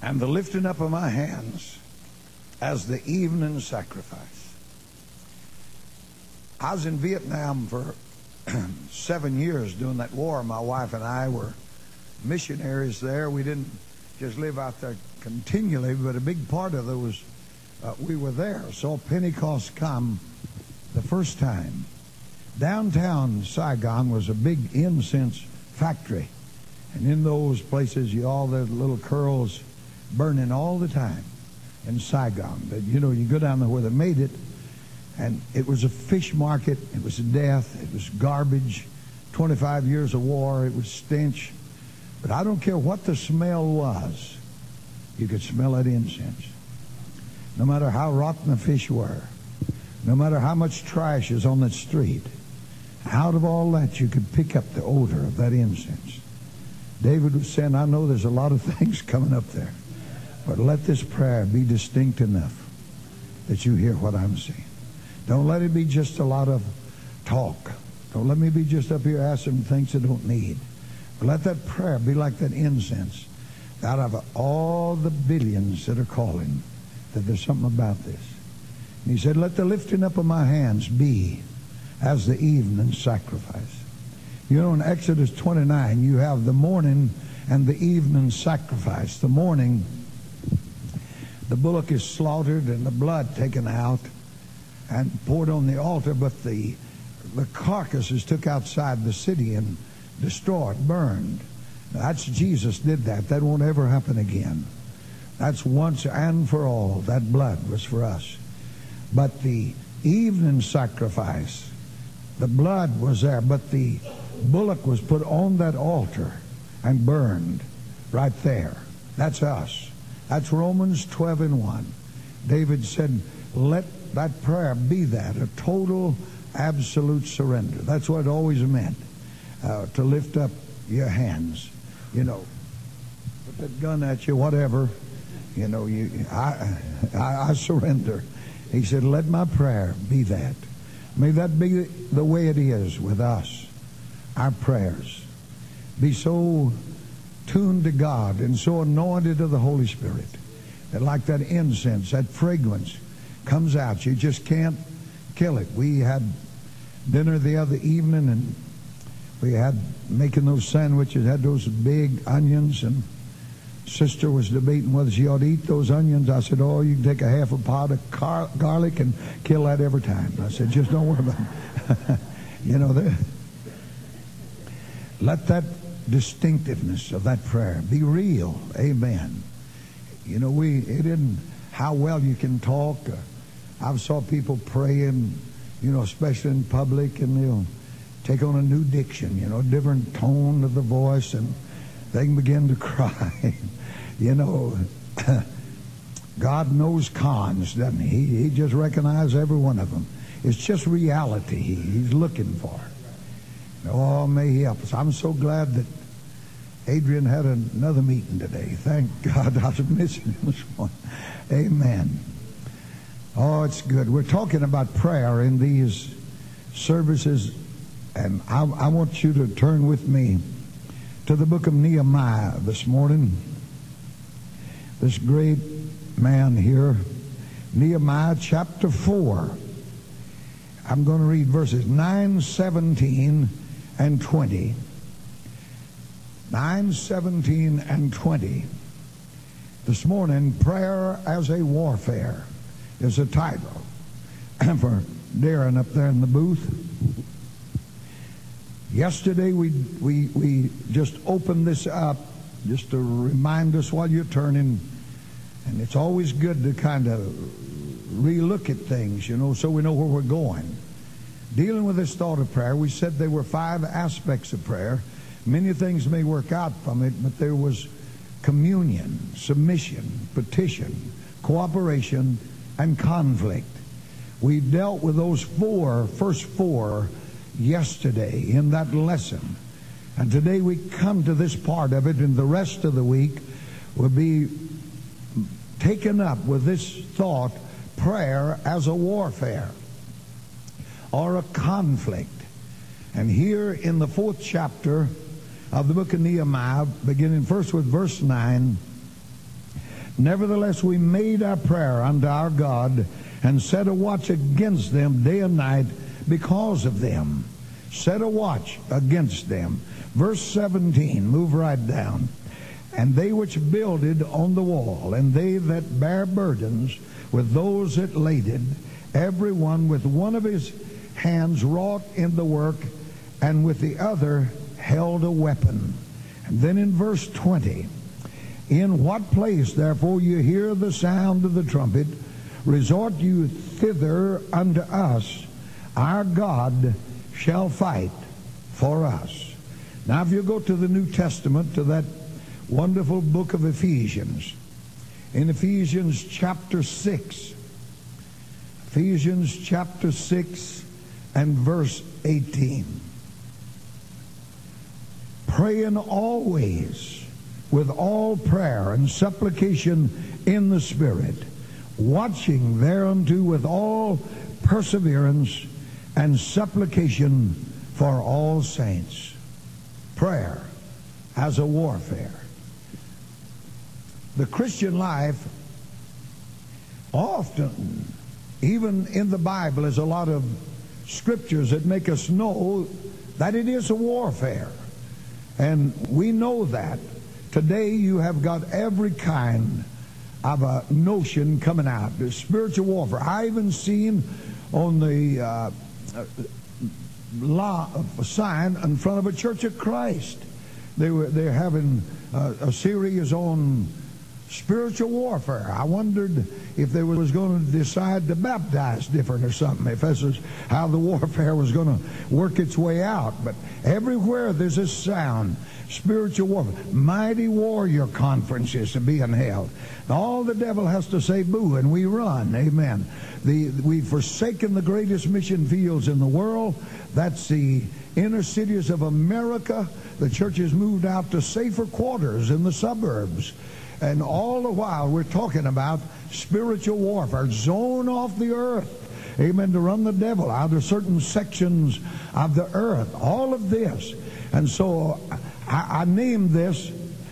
and the lifting up of my hands as the evening sacrifice. I was in Vietnam for 7 years during that war. My wife and I were missionaries there. We didn't just live out there continually, but a big part of it was we were there. Saw Pentecost come the first time. Downtown Saigon was a big incense factory. And in those places, all the little curls burning all the time in Saigon. But, you go down there where they made it, and it was a fish market. It was death. It was garbage. 25 years of war. It was stench. But I don't care what the smell was. You could smell that incense. No matter how rotten the fish were. No matter how much trash is on the street. Out of all that, you could pick up the odor of that incense. David was saying, I know there's a lot of things coming up there. But let this prayer be distinct enough that you hear what I'm saying. Don't let it be just a lot of talk. Don't let me be just up here asking things I don't need. But let that prayer be like that incense. Out of all the billions that are calling, that there's something about this. And he said, let the lifting up of my hands be as the evening sacrifice. In Exodus 29, you have the morning and the evening sacrifice. The morning, the bullock is slaughtered and the blood taken out and poured on the altar, but the carcass is took outside the city and destroyed, burned. That's Jesus did that. That won't ever happen again. That's once and for all. That blood was for us. But the evening sacrifice, the blood was there, but the bullock was put on that altar and burned right there. That's us. That's Romans 12:1. David said, let that prayer be that, a total, absolute surrender. That's what it always meant, to lift up your hands. Put that gun at you, whatever. I surrender. He said, let my prayer be that. May that be the way it is with us. Our prayers be so tuned to God and so anointed of the Holy Spirit that like that incense, that fragrance comes out. You just can't kill it. We had dinner the other evening and we had making those sandwiches, had those big onions, and sister was debating whether she ought to eat those onions. I said, oh, you can take a half a pot of garlic and kill that every time. I said, just don't worry about it. Let that distinctiveness of that prayer be real. Amen. It isn't how well you can talk. I've saw people praying, especially in public, and they'll take on a new diction, a different tone of the voice, and they can begin to cry. God knows cons, doesn't he? He just recognizes every one of them. It's just reality he's looking for. Oh, may he help us. I'm so glad that Adrian had another meeting today. Thank God. I was missing him this morning. Amen. Oh, it's good. We're talking about prayer in these services, and I want you to turn with me to the book of Nehemiah this morning. This great man here, Nehemiah chapter 4. I'm going to read verses 9, 17, and 20. 9, 17, and 20. This morning, Prayer as a Warfare is a title for Darren up there in the booth. Yesterday, we just opened this up just to remind us while you're turning. And it's always good to kind of relook at things, so we know where we're going. Dealing with this thought of prayer, we said there were 5 aspects of prayer. Many things may work out from it, but there was communion, submission, petition, cooperation, and conflict. We dealt with those first four yesterday in that lesson. And today we come to this part of it, and the rest of the week will be taken up with this thought, prayer as a warfare or a conflict. And here in the 4th chapter of the book of Nehemiah, beginning first with verse 9, Nevertheless, we made our prayer unto our God, and set a watch against them day and night because of them. Set a watch against them. Verse 17, move right down. And they which builded on the wall, and they that bear burdens with those that laded, every one with one of his hands wrought in the work, and with the other held a weapon. And then in verse 20, in what place, therefore, you hear the sound of the trumpet, resort you thither unto us. Our God shall fight for us. Now, if you go to the New Testament, to that wonderful book of Ephesians, in Ephesians chapter 6, Ephesians chapter 6 and verse 18. Praying always with all prayer and supplication in the Spirit, watching thereunto with all perseverance and supplication for all saints. Prayer as a warfare. The Christian life, often, even in the Bible, is a lot of scriptures that make us know that it is a warfare. And we know that. Today you have got every kind of a notion coming out. There's spiritual warfare. I even seen on the sign in front of a Church of Christ, they're having a series on spiritual warfare. I wondered if they was going to decide to baptize different or something, if this is how the warfare was going to work its way out. But everywhere there's this sound, spiritual warfare. Mighty warrior conferences are being held. All the devil has to say boo, and we run. Amen. We've forsaken the greatest mission fields in the world. That's the inner cities of America. The church has moved out to safer quarters in the suburbs. And all the while we're talking about spiritual warfare. Zone off the earth. Amen. To run the devil out of certain sections of the earth. All of this. And so I named this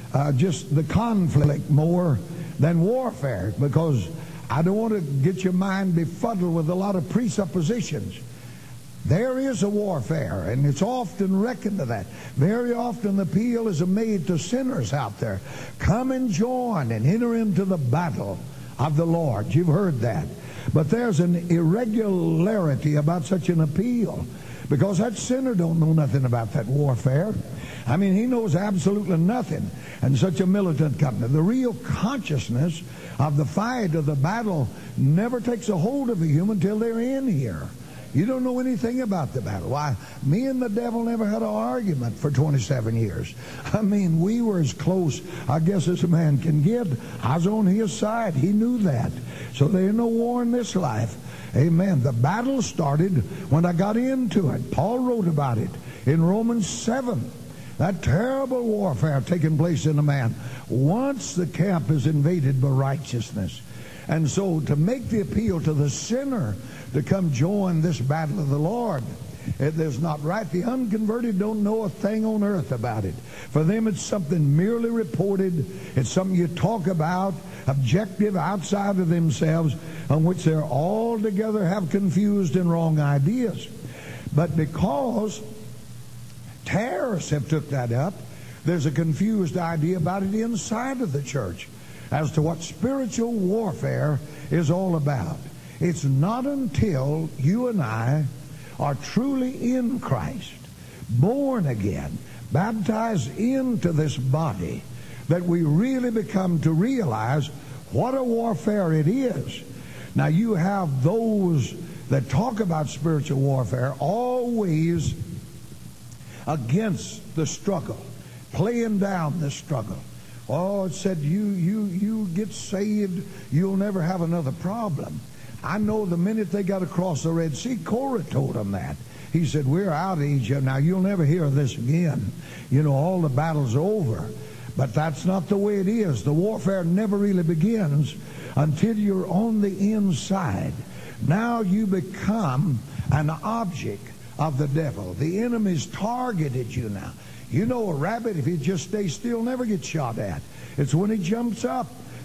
just the conflict more than warfare, because I don't want to get your mind befuddled with a lot of presuppositions. There is a warfare, and it's often reckoned to that. Very often the appeal is made to sinners out there. Come and join and enter into the battle of the Lord. You've heard that. But there's an irregularity about such an appeal, because that sinner don't know nothing about that warfare. I mean, he knows absolutely nothing in such a militant company. The real consciousness of the fight, of the battle, never takes a hold of a human until they're in here. You don't know anything about the battle. Why, me and the devil never had an argument for 27 years. I mean, we were as close, I guess, as a man can get. I was on his side. He knew that. So there's no war in this life. Amen. The battle started when I got into it. Paul wrote about it in Romans 7. That terrible warfare taking place in a man once the camp is invaded by righteousness. And so to make the appeal to the sinner to come join this battle of the Lord, it is not right. The unconverted don't know a thing on earth about it. For them it's something merely reported. It's something you talk about, objective, outside of themselves, on which they're altogether have confused and wrong ideas. But because terrorists have took that up, there's a confused idea about it inside of the church as to what spiritual warfare is all about. It's not until you and I are truly in Christ, born again, baptized into this body, that we really become to realize what a warfare it is. Now, you have those that talk about spiritual warfare always against the struggle, playing down the struggle. Oh, it said you get saved, you'll never have another problem. I know the minute they got across the Red Sea, Korah told them that. He said, we're out of Egypt now. You'll never hear of this again. You know, all the battle's over. But that's not the way it is. The warfare never really begins until you're on the inside. Now you become an object of the devil. The enemy's targeted you now. You know, a rabbit, if he just stays still, never gets shot at. It's when he jumps up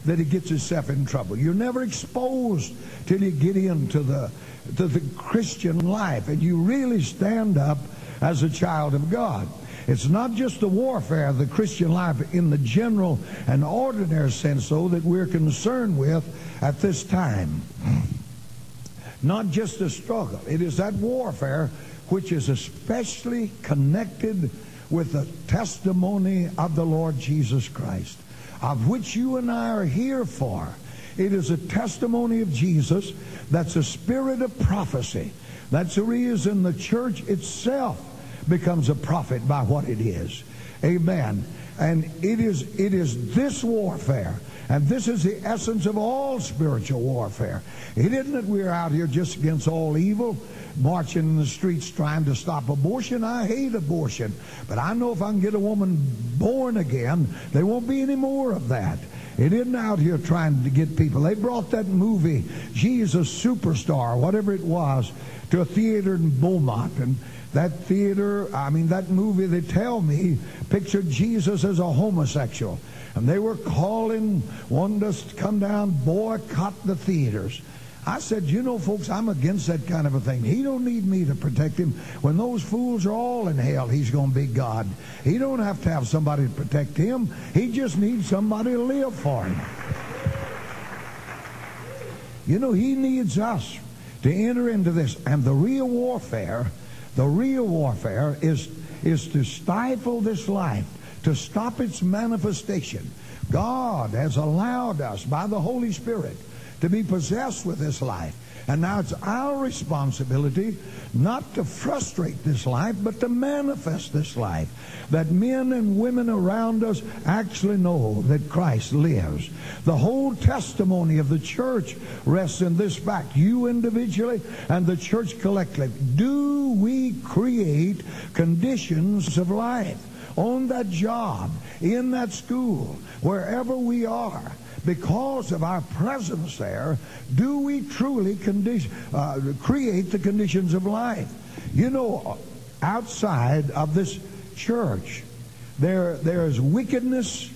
that he gets himself in trouble. You're never exposed till you get into the Christian life and you really stand up as a child of God. It's not just the warfare of the Christian life in the general and ordinary sense, though, that we're concerned with at this time. Not just the struggle. It is that warfare which is especially connected with the testimony of the Lord Jesus Christ, of which you and I are here for. It is a testimony of Jesus that's a spirit of prophecy. That's the reason the church itself becomes a prophet by what it is. Amen. And it is this warfare, and this is the essence of all spiritual warfare. It isn't that we're out here just against all evil, marching in the streets trying to stop abortion. I hate abortion, but I know if I can get a woman born again, there won't be any more of that. It isn't out here trying to get people. They brought that movie, Jesus Superstar, whatever it was, to a theater in Beaumont, and that movie, they tell me, pictured Jesus as a homosexual. And they were wanting us to come down, boycott the theaters. I said, you know, folks, I'm against that kind of a thing. He don't need me to protect him. When those fools are all in hell, he's going to be God. He don't have to have somebody to protect him. He just needs somebody to live for him. You know, he needs us to enter into this. And the real warfare is to stifle this life, to stop its manifestation. God has allowed us by the Holy Spirit to be possessed with this life. And now it's our responsibility not to frustrate this life, but to manifest this life. That men and women around us actually know that Christ lives. The whole testimony of the church rests in this fact. You individually and the church collectively. Do we create conditions of life on that job, in that school, wherever we are? Because of our presence there, do we truly create the conditions of life? You know, outside of this church, there is wickedness,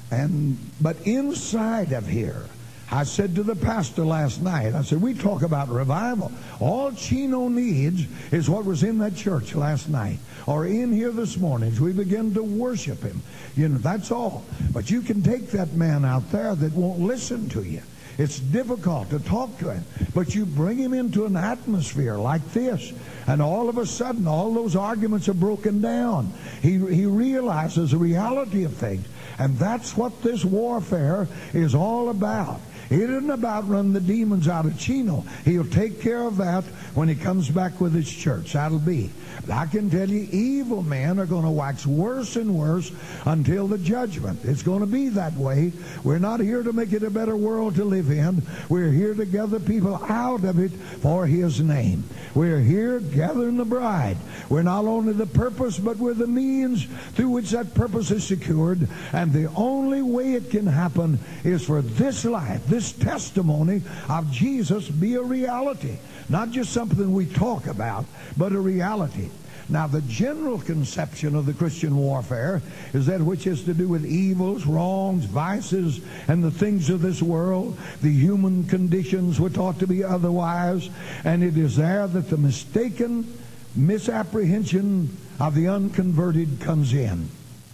but inside of here, I said to the pastor last night, I said, we talk about revival. All Chino needs is what was in that church last night, or in here this morning as we begin to worship him. You know, that's all. But you can take that man out there that won't listen to you. It's difficult to talk to him. But you bring him into an atmosphere like this, and all of a sudden, all those arguments are broken down. He realizes the reality of things. And that's what this warfare is all about. It isn't about running the demons out of Chino. He'll take care of that when he comes back with his church. That'll be. But I can tell you, evil men are going to wax worse and worse until the judgment. It's going to be that way. We're not here to make it a better world to live in. We're here to gather people out of it for his name. We're here gathering the bride. We're not only the purpose, but we're the means through which that purpose is secured. And the only way it can happen is for this life, this testimony of Jesus, be a reality. Not just something we talk about, but a reality. Now, the general conception of the Christian warfare is that which has to do with evils, wrongs, vices, and the things of this world. The human conditions were taught to be otherwise. And it is there that the mistaken misapprehension of the unconverted comes in.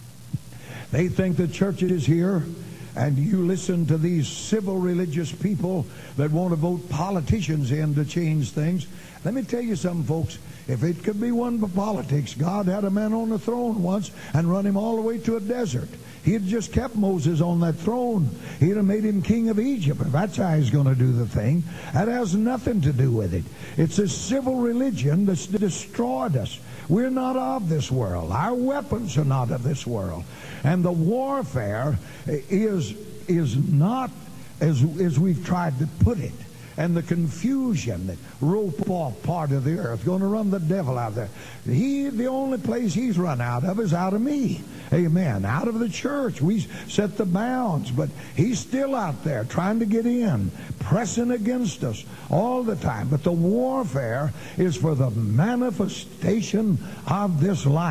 They think the church is here, and you listen to these civil religious people that want to vote politicians in to change things. Let me tell you something, folks. If it could be won by politics, God had a man on the throne once and run him all the way to a desert. He had just kept Moses on that throne. He'd have made him king of Egypt. If that's how he's going to do the thing, that has nothing to do with it. It's a civil religion that's destroyed us. We're not of this world. Our weapons are not of this world. And the warfare is not as we've tried to put it. And the confusion that rope off part of the earth, going to run the devil out there. The only place he's run out of is out of me. Amen. Out of the church. We set the bounds, but he's still out there trying to get in, pressing against us all the time. But the warfare is for the manifestation of this life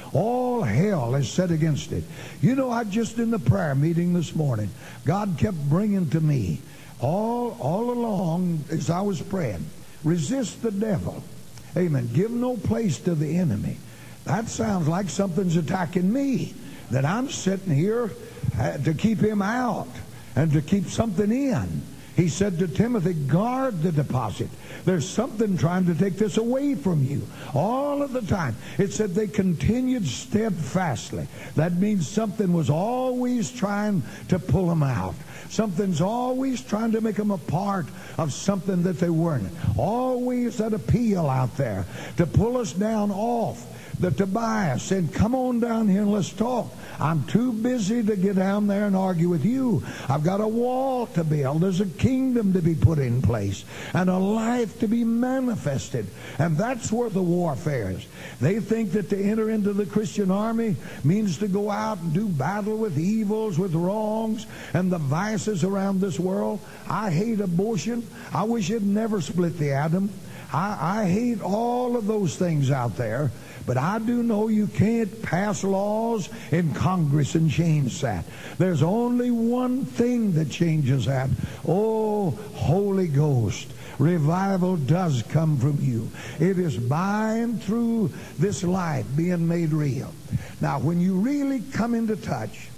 All hell is set against it. You know, I just in the prayer meeting this morning, God kept bringing to me all along as I was praying, resist the devil. Amen. Give no place to the enemy. That sounds like something's attacking me, that I'm sitting here to keep him out and to keep something in. He said to Timothy, guard the deposit. There's something trying to take this away from you all of the time. It said they continued steadfastly. That means something was always trying to pull them out. Something's always trying to make them a part of something that they weren't. Always that appeal out there to pull us down off. The Tobias said, come on down here and let's talk. I'm too busy to get down there and argue with you. I've got a wall to build. There's a kingdom to be put in place and a life to be manifested. And that's where the warfare is. They think that to enter into the Christian army means to go out and do battle with evils, with wrongs, and the vices around this world. I hate abortion. I wish it never split the atom. I hate all of those things out there. But I do know you can't pass laws in Congress and change that. There's only one thing that changes that. Oh, Holy Ghost. Revival does come from you. It is by and through this life being made real. Now, when you really come into touch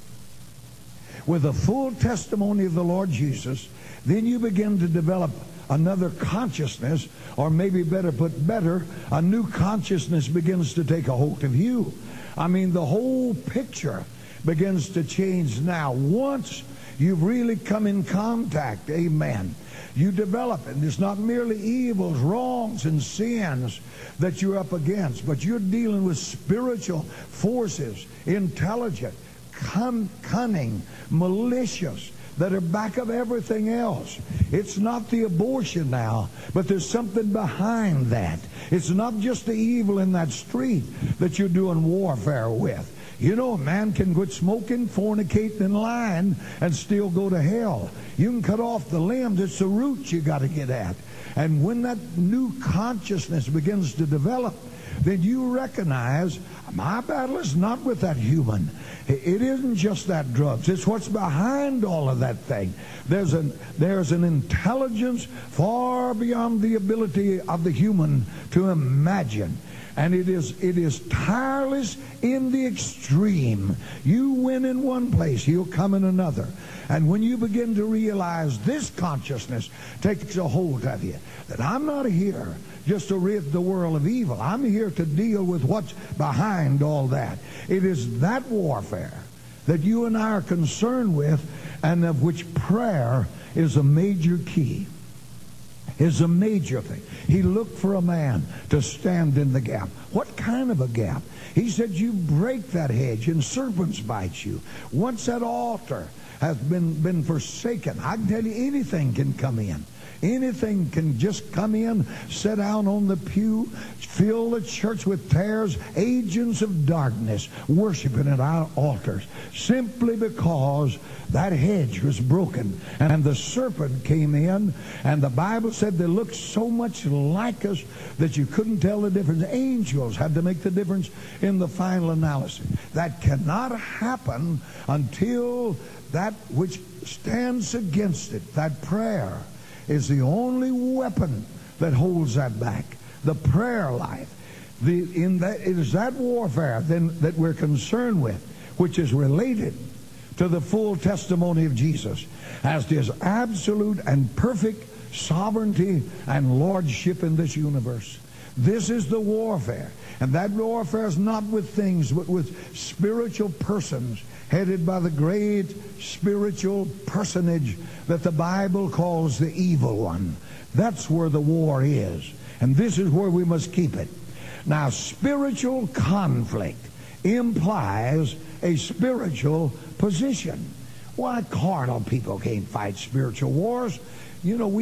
with the full testimony of the Lord Jesus, then you begin to develop another consciousness, or maybe better, a new consciousness begins to take a hold of you. I mean, the whole picture begins to change now. Once you've really come in contact, amen, you develop it. And it's not merely evils, wrongs, and sins that you're up against, but you're dealing with spiritual forces, intelligent, cunning, malicious, that are back of everything else. It's not the abortion now, but there's something behind that. It's not just the evil in that street that you're doing warfare with. You know, a man can quit smoking, fornicating, and lying and still go to hell. You can cut off the limbs. It's the roots you got to get at. And when that new consciousness begins to develop, then you recognize my battle is not with that human. It isn't just that drugs. It's what's behind all of that thing. There's an intelligence far beyond the ability of the human to imagine. And it is tireless in the extreme. You win in one place, he'll come in another. And when you begin to realize this consciousness takes a hold of you, that I'm not here just to rid the world of evil. I'm here to deal with what's behind all that. It is that warfare that you and I are concerned with, and of which prayer is a major key. Is a major thing. He looked for a man to stand in the gap. What kind of a gap? He said, you break that hedge and serpents bite you. Once that altar has been forsaken, I can tell you anything can come in. Anything can just come in, sit down on the pew, fill the church with tares, agents of darkness, worshiping at our altars, simply because that hedge was broken and the serpent came in, and the Bible said they looked so much like us that you couldn't tell the difference. Angels had to make the difference in the final analysis. That cannot happen until that which stands against it, that prayer, is the only weapon that holds that back. The prayer life. It is that warfare then that we're concerned with, which is related to the full testimony of Jesus as to his absolute and perfect sovereignty and lordship in this universe. This is the warfare. And that warfare is not with things, but with spiritual persons headed by the great spiritual personage that the Bible calls the evil one. That's where the war is. And this is where we must keep it. Now, spiritual conflict implies a spiritual position. Why carnal people can't fight spiritual wars? You know,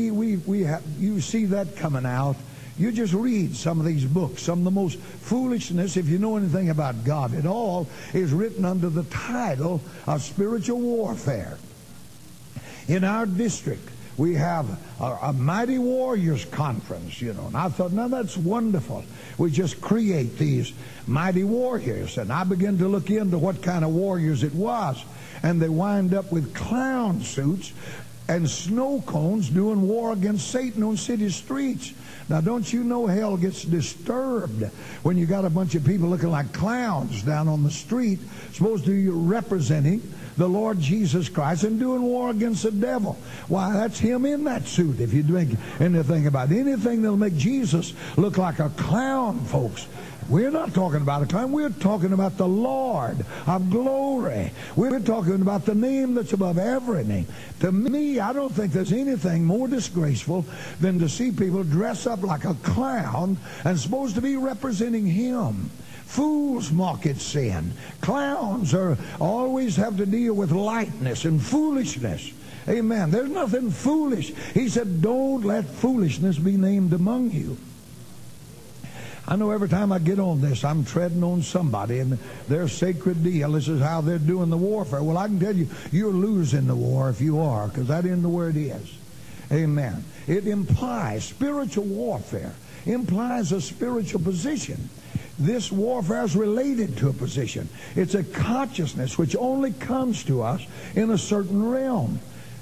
you see that coming out. You just read some of these books. Some of the most foolishness, if you know anything about God at all, is written under the title of spiritual warfare. In our district, we have a Mighty Warriors Conference, you know. And I thought, now that's wonderful. We just create these mighty warriors. And I began to look into what kind of warriors it was. And they wind up with clown suits and snow cones doing war against Satan on city streets. Now, don't you know hell gets disturbed when you got a bunch of people looking like clowns down on the street, supposed to be representing the Lord Jesus Christ and doing war against the devil. Why, that's him in that suit, if you think anything about it. Anything that'll make Jesus look like a clown, folks. We're not talking about a clown. We're talking about the Lord of glory. We're talking about the name that's above every name. To me, I don't think there's anything more disgraceful than to see people dress up like a clown and supposed to be representing him. Fools mock at sin. Clowns always have to deal with lightness and foolishness. Amen. There's nothing foolish. He said, don't let foolishness be named among you. I know every time I get on this, I'm treading on somebody and their sacred deal. This is how they're doing the warfare. Well, I can tell you, you're losing the war if you are, because that isn't where it is. Amen. It implies spiritual warfare, implies a spiritual position. This warfare is related to a position. It's a consciousness which only comes to us in a certain realm.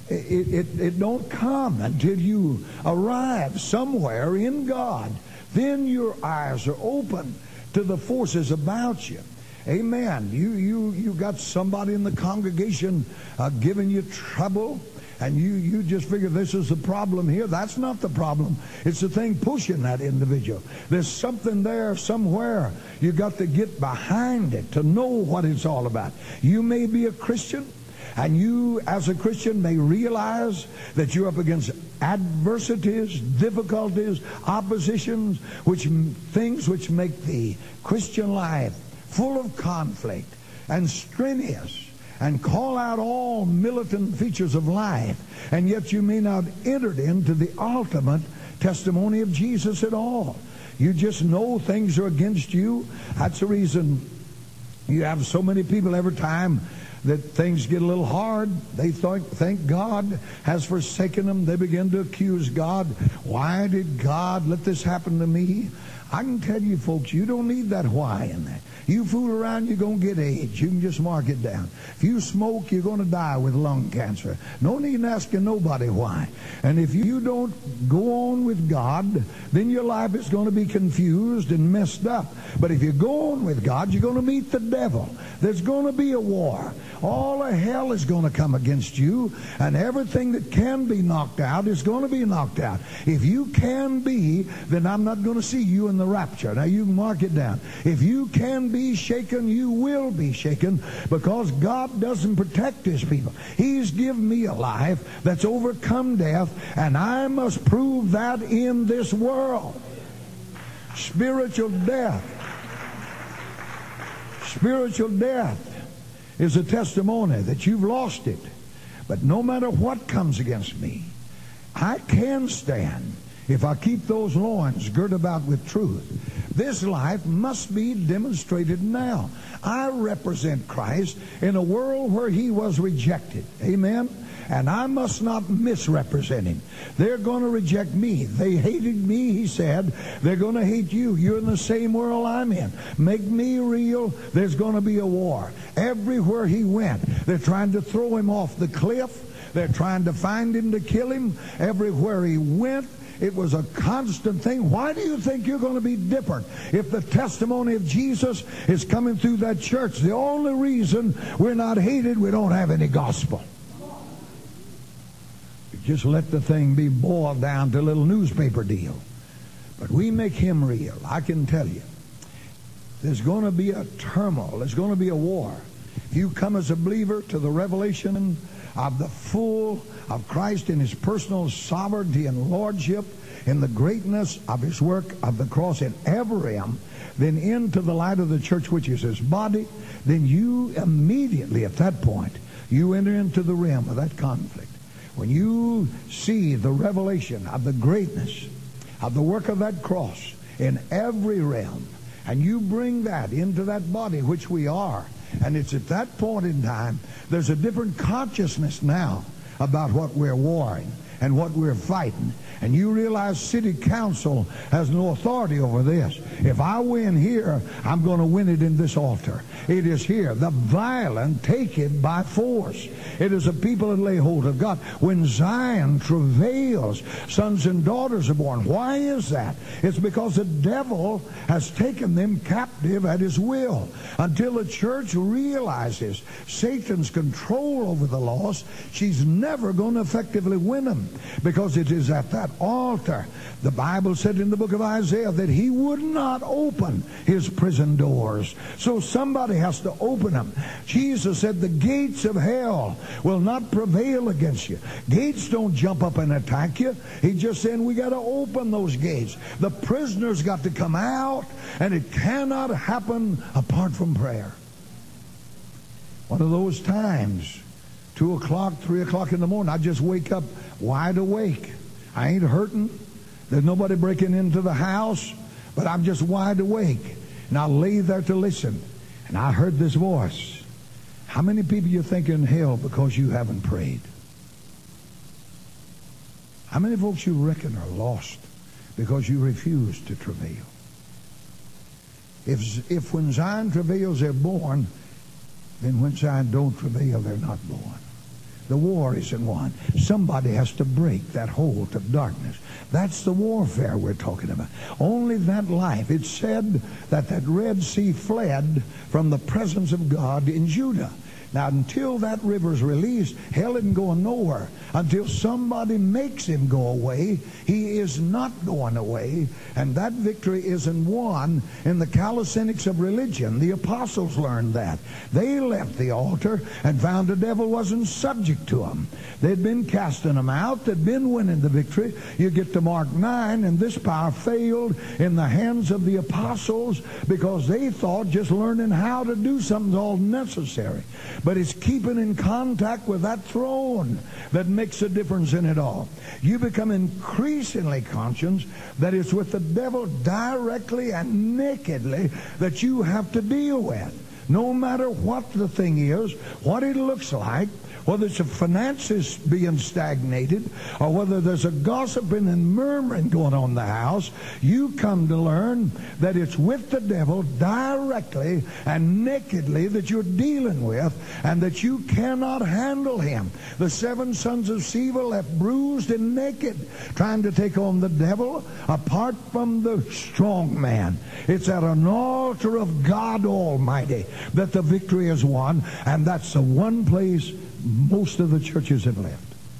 It don't come until you arrive somewhere in God. Then your eyes are open to the forces about you. Amen. You got somebody in the congregation giving you trouble, and you just figure this is the problem here. That's not the problem. It's the thing pushing that individual. There's something there somewhere. You got to get behind it to know what it's all about. You may be a Christian, and you as a Christian may realize that you're up against adversities, difficulties, oppositions, things which make the Christian life full of conflict and strenuous, and call out all militant features of life, and yet you may not enter into the ultimate testimony of Jesus at all. You just know things are against you. That's the reason you have so many people every time that things get a little hard, they think God has forsaken them. They begin to accuse God. Why did God let this happen to me? I can tell you, folks, you don't need that why in that. You fool around, you're going to get AIDS. You can just mark it down. If you smoke, you're going to die with lung cancer. No need asking nobody why. And if you don't go on with God, then your life is going to be confused and messed up. But if you go on with God, you're going to meet the devil. There's going to be a war. All of hell is going to come against you, and everything that can be knocked out is going to be knocked out. If you can be, then I'm not going to see you in the rapture. Now you can mark it down. If you can be shaken, you will be shaken, because God doesn't protect his people. He's given me a life that's overcome death, and I must prove that in this world. Spiritual death. Spiritual death is a testimony that you've lost it. But no matter what comes against me, I can stand if I keep those loins girt about with truth. This life must be demonstrated now. I represent Christ in a world where he was rejected. Amen? And I must not misrepresent him. They're going to reject me. They hated me, he said. They're going to hate you. You're in the same world I'm in. Make me real, there's going to be a war. Everywhere he went, they're trying to throw him off the cliff. They're trying to find him to kill him. Everywhere he went, it was a constant thing. Why do you think you're going to be different if the testimony of Jesus is coming through that church? The only reason we're not hated, we don't have any gospel. Just let the thing be boiled down to a little newspaper deal. But we make him real. I can tell you, there's going to be a turmoil. There's going to be a war. If you come as a believer to the revelation of the full of Christ in his personal sovereignty and lordship, in the greatness of his work of the cross in every realm, then into the light of the church, which is his body, then you immediately at that point, you enter into the realm of that conflict. When you see the revelation of the greatness of the work of that cross in every realm, and you bring that into that body which we are, and it's at that point in time, there's a different consciousness now about what we're warring. and what we're fighting. And you realize city council has no authority over this. If I win here, I'm going to win it in this altar. It is here. The violent take it by force. It is a people that lay hold of God. When Zion travails, sons and daughters are born. Why is that? It's because the devil has taken them captive at his will. Until the church realizes Satan's control over the lost, she's never going to effectively win them, because it is at that altar. The Bible said in the book of Isaiah that he would not open his prison doors. So somebody has to open them. Jesus said the gates of hell will not prevail against you. Gates don't jump up and attack you. He's just saying we got to open those gates. The prisoners got to come out, and it cannot happen apart from prayer. One of those times, 2 o'clock, 3 o'clock in the morning, I just wake up wide awake. I ain't hurting. There's nobody breaking into the house, but I'm just wide awake. And I lay there to listen. And I heard this voice. How many people you think are in hell because you haven't prayed? How many folks you reckon are lost because you refuse to travail? If when Zion travails they're born, then when Zion don't travail they're not born. The war isn't won. Somebody has to break that hold of darkness. That's the warfare we're talking about. Only that life. It said that Red Sea fled from the presence of God in Judah. Now, until that river's released, hell isn't going nowhere. Until somebody makes him go away, he is not going away. And that victory isn't won in the calisthenics of religion. The apostles learned that. They left the altar and found the devil wasn't subject to them. They'd been casting them out. They'd been winning the victory. You get to Mark 9, and this power failed in the hands of the apostles because they thought just learning how to do something's all necessary. But it's keeping in contact with that throne that makes a difference in it all. You become increasingly conscious that it's with the devil directly and nakedly that you have to deal with. No matter what the thing is, what it looks like, whether it's a finances being stagnated or whether there's a gossiping and murmuring going on in the house, you come to learn that it's with the devil directly and nakedly that you're dealing with, and that you cannot handle him. The 7 sons of Sceva left bruised and naked, trying to take on the devil apart from the strong man. It's at an altar of God Almighty that the victory is won, and that's the one place most of the churches have left.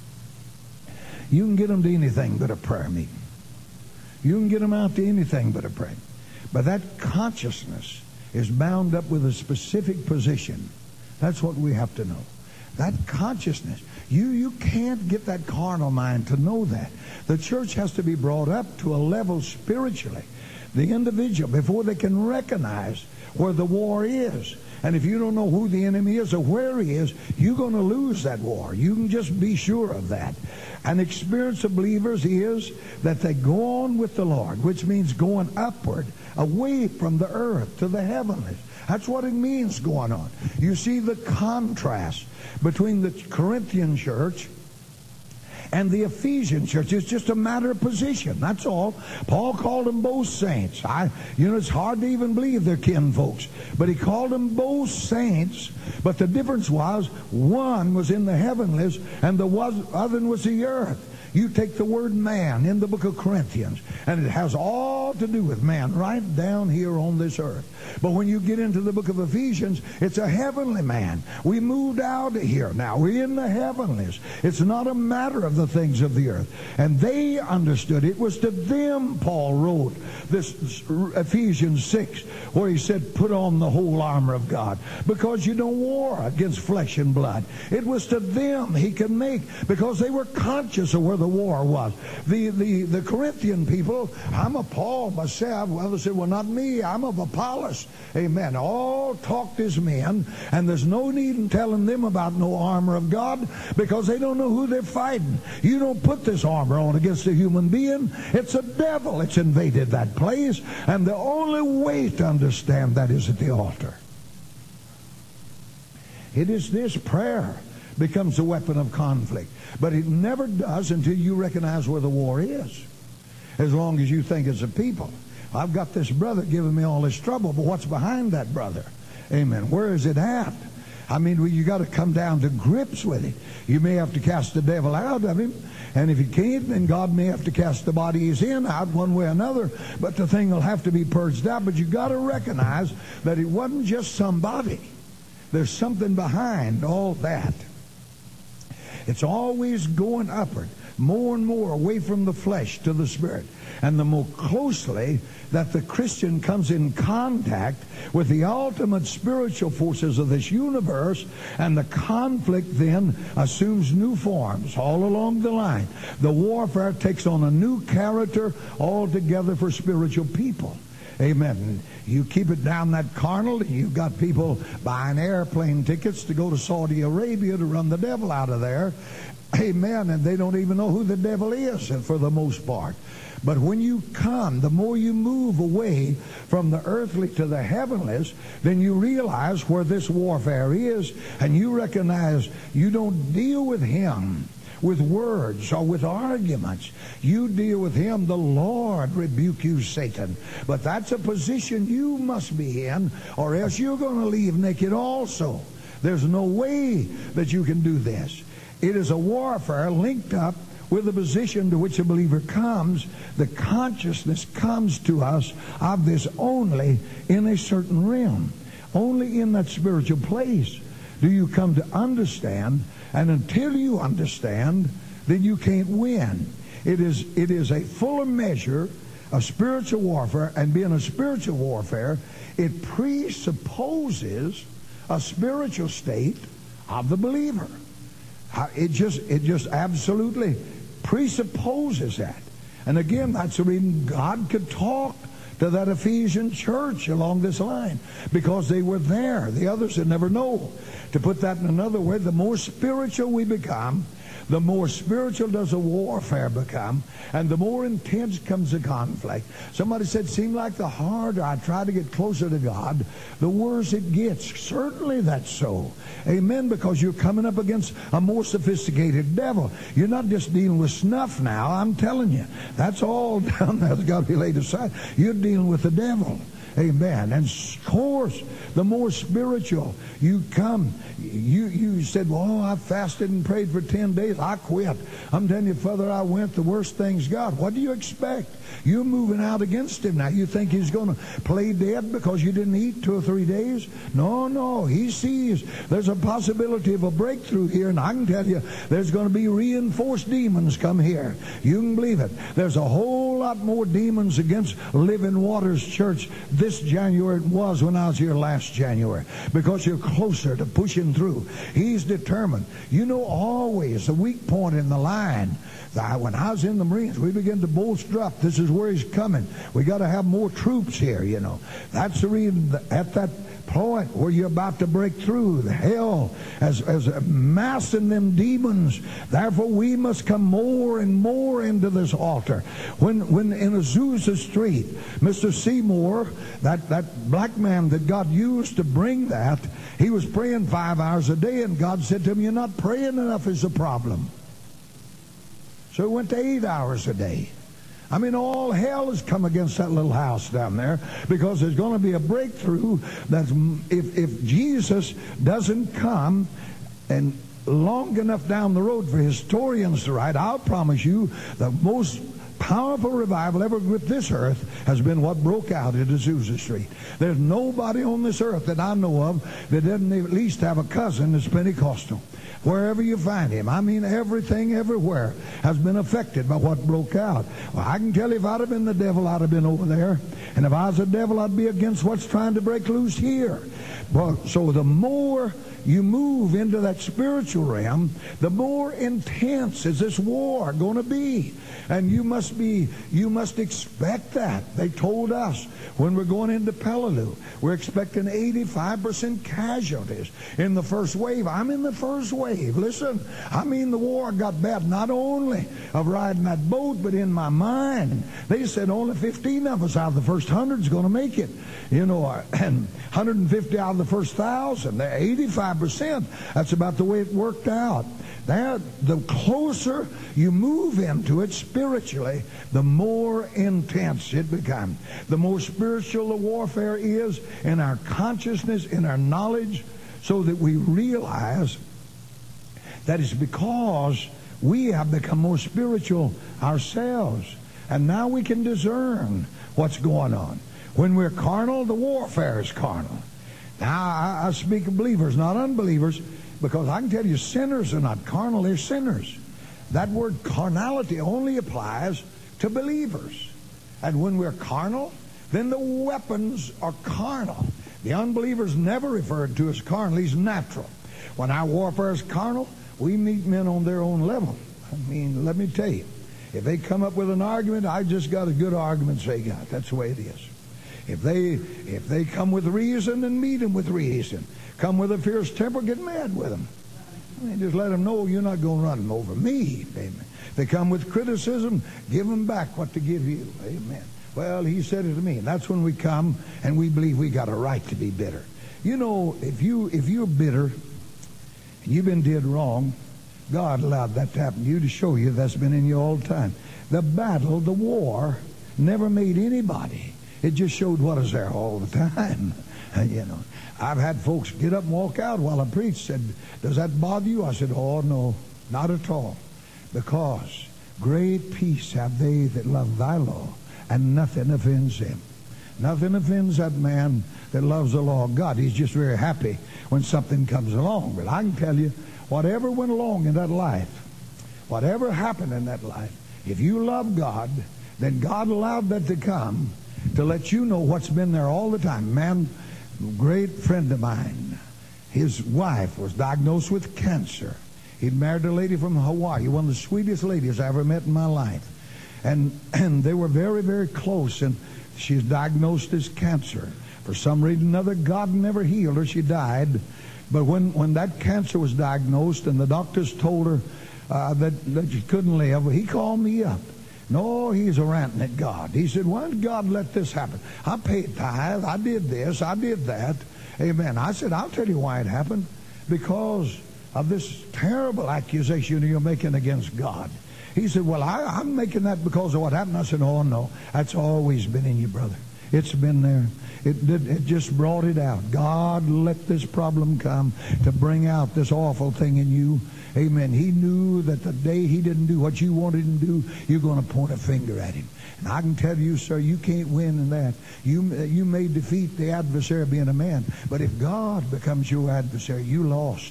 You can get them to anything but a prayer meeting. You can get them out to anything but a prayer. But that consciousness is bound up with a specific position. That's what we have to know. That consciousness. You can't get that carnal mind to know that. The church has to be brought up to a level spiritually. The individual, before they can recognize where the war is. And if you don't know who the enemy is or where he is, you're going to lose that war. You can just be sure of that. An experience of believers is that they go on with the Lord, which means going upward, away from the earth to the heavenlies. That's what it means going on. You see the contrast between the Corinthian church and the Ephesian church. It's just a matter of position. That's all. Paul called them both saints. It's hard to even believe they're kin folks. But he called them both saints. But the difference was one was in the heavenlies and the other was the earth. You take the word man in the book of Corinthians, and it has all to do with man right down here on this earth. But when you get into the book of Ephesians, it's a heavenly man. We moved out of here now. We're in the heavenlies. It's not a matter of the things of the earth. And they understood it was to them Paul wrote this Ephesians 6, where he said, put on the whole armor of God, because you don't war against flesh and blood. It was to them he could make, because they were conscious of where the war was. The Corinthian people, I'm of Paul myself. Well, they said, well, not me. I'm of Apollos. Amen. All talked as men, and there's no need in telling them about no armor of God, because they don't know who they're fighting. You don't put this armor on against a human being. It's a devil. It's invaded that place, and the only way to understand that is at the altar. It is this prayer becomes a weapon of conflict. But it never does until you recognize where the war is. As long as you think it's a people. I've got this brother giving me all this trouble, but what's behind that brother? Amen. Where is it at? I mean, you got to come down to grips with it. You may have to cast the devil out of him, and if you can't, then God may have to cast the body he's in out one way or another, but the thing will have to be purged out. But you got to recognize that it wasn't just somebody. There's something behind all that. It's always going upward, more and more away from the flesh to the spirit. And the more closely that the Christian comes in contact with the ultimate spiritual forces of this universe, and the conflict then assumes new forms all along the line. The warfare takes on a new character altogether for spiritual people. Amen. You keep it down that carnal, and you've got people buying airplane tickets to go to Saudi Arabia to run the devil out of there. Amen. And they don't even know who the devil is for the most part. But when you come, the more you move away from the earthly to the heavenlies, then you realize where this warfare is, and you recognize you don't deal with him with words or with arguments. You deal with him, the Lord rebuke you, Satan. But that's a position you must be in, or else you're going to leave naked also. There's no way that you can do this. It is a warfare linked up with the position to which a believer comes. The consciousness comes to us of this only in a certain realm. Only in that spiritual place do you come to understand, and until you understand, then you can't win. It is a fuller measure of spiritual warfare, and being a spiritual warfare, it presupposes a spiritual state of the believer. It just absolutely presupposes that. And again, that's the reason God could talk to that Ephesian church along this line, because they were there. The others would never know. To put that in another way, the more spiritual we become, the more spiritual does the warfare become, and the more intense comes the conflict. Somebody said, seemed like the harder I try to get closer to God, the worse it gets. Certainly that's so. Amen, because you're coming up against a more sophisticated devil. You're not just dealing with snuff now, I'm telling you. That's all down there that's got to be laid aside. You're dealing with the devil. Amen. And of course, the more spiritual you come, you said, well, I fasted and prayed for 10 days. I quit. I'm telling you, further I went, the worse things got. What do you expect? You're moving out against him now. You think he's going to play dead because you didn't eat 2 or 3 days? No. He sees there's a possibility of a breakthrough here, and I can tell you there's going to be reinforced demons come here. You can believe it. There's a whole lot more demons against Living Waters Church this January it was when I was here last January, because you're closer to pushing through. He's determined. You know, always the weak point in the line. When I was in the Marines, we began to bolster up. This is where he's coming. We got to have more troops here, you know. That's the reason at that point where you're about to break through, the hell as massing them demons. Therefore, we must come more and more into this altar. When in Azusa Street, Mr. Seymour, that black man that God used to bring that, he was praying 5 hours a day, and God said to him, you're not praying enough is the problem. So he went to 8 hours a day. I mean, all hell has come against that little house down there, because there's going to be a breakthrough. That's if Jesus doesn't come and long enough down the road for historians to write, I'll promise you the most powerful revival ever gripped this earth has been what broke out at Azusa Street. There's nobody on this earth that I know of that doesn't at least have a cousin that's Pentecostal. Wherever you find him, I mean everything everywhere has been affected by what broke out. Well, I can tell you, if I'd have been the devil, I'd have been over there. And if I was the devil, I'd be against what's trying to break loose here. Well, so the more you move into that spiritual realm, the more intense is this war going to be. And you must expect that. They told us when we're going into Peleliu, we're expecting 85% casualties in the first wave. I'm in the first wave. Listen, I mean, the war got bad not only of riding that boat, but in my mind, they said only 15 of us out of the first 100 is going to make it. And 150 out of the first 1,000. 85%. That's about the way it worked out. The closer you move into it spiritually, the more intense it becomes. The more spiritual the warfare is in our consciousness, in our knowledge, so that we realize that it's because we have become more spiritual ourselves. And now we can discern what's going on. When we're carnal, the warfare is carnal. Now, I speak of believers, not unbelievers, because I can tell you sinners are not carnal, they're sinners. That word carnality only applies to believers. And when we're carnal, then the weapons are carnal. The unbeliever's never referred to as carnal, he's natural. When our warfare is carnal, we meet men on their own level. I mean, let me tell you, if they come up with an argument, I just got as good arguments they got. That's the way it is. If they come with reason, then meet them with reason. Come with a fierce temper, get mad with them. I mean, just let them know you're not going to run them over me. Amen. If they come with criticism, give them back what to give you. Amen. Well, he said it to me. And that's when we come and we believe we got a right to be bitter. You know, if you're bitter and you've been did wrong, God allowed that to happen to you to show you that's been in you all the time. The battle, the war, never made anybody. It just showed what is there all the time. I've had folks get up and walk out while I preached. Said, does that bother you? I said, oh, no, not at all. Because great peace have they that love thy law, and nothing offends them. Nothing offends that man that loves the law of God. He's just very happy when something comes along. But I can tell you, whatever went along in that life, whatever happened in that life, if you love God, then God allowed that to come to let you know what's been there all the time. Man, great friend of mine, his wife was diagnosed with cancer. He'd married a lady from Hawaii, one of the sweetest ladies I ever met in my life. And they were very, very close, and she's diagnosed as cancer. For some reason or another, God never healed her. She died. But when that cancer was diagnosed and the doctors told her that she couldn't live, he called me up. No, he's a ranting at God. He said, why did God let this happen? I paid tithe. I did this. I did that. Amen. I said, I'll tell you why it happened. Because of this terrible accusation you're making against God. He said, well, I'm making that because of what happened. I said, oh, no. That's always been in you, brother. It's been there. It just brought it out. God let this problem come to bring out this awful thing in you. Amen. He knew that the day he didn't do what you wanted him to do, you're going to point a finger at him. And I can tell you, sir, you can't win in that. You may defeat the adversary being a man, but if God becomes your adversary, you lost.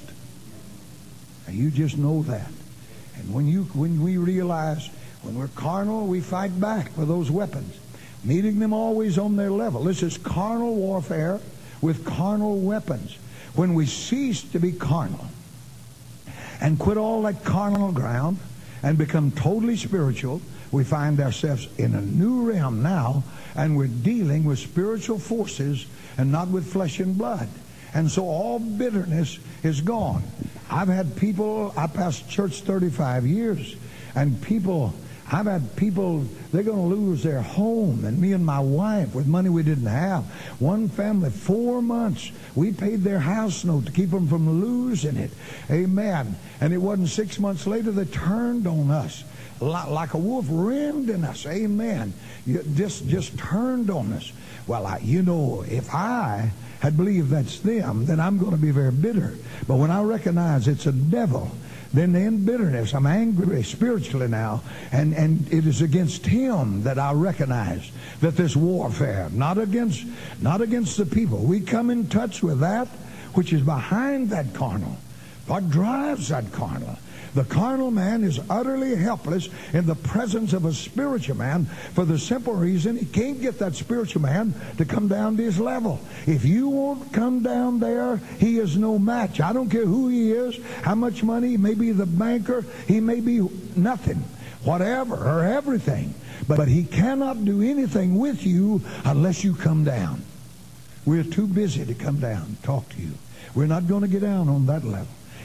And you just know that. And when we realize when we're carnal, we fight back with those weapons, meeting them always on their level. This is carnal warfare with carnal weapons. When we cease to be carnal and quit all that carnal ground and become totally spiritual, we find ourselves in a new realm now, and we're dealing with spiritual forces and not with flesh and blood. And so all bitterness is gone. I've had people, I pastored church 35 years, and I've had people, they're going to lose their home, and me and my wife with money we didn't have. One family, 4 months, we paid their house note to keep them from losing it. Amen. And it wasn't 6 months later they turned on us like a wolf, rending us. Amen. Just turned on us. Well, if I had believed that's them, then I'm going to be very bitter. But when I recognize it's a devil, then in bitterness, I'm angry spiritually now, and it is against him that I recognize that this warfare, not against the people. We come in touch with that which is behind that carnal. What drives that carnal? The carnal man is utterly helpless in the presence of a spiritual man for the simple reason he can't get that spiritual man to come down to his level. If you won't come down there, he is no match. I don't care who he is, how much money, he may be the banker, he may be nothing, whatever, or everything. But he cannot do anything with you unless you come down. We're too busy to come down and talk to you. We're not going to get down on that level.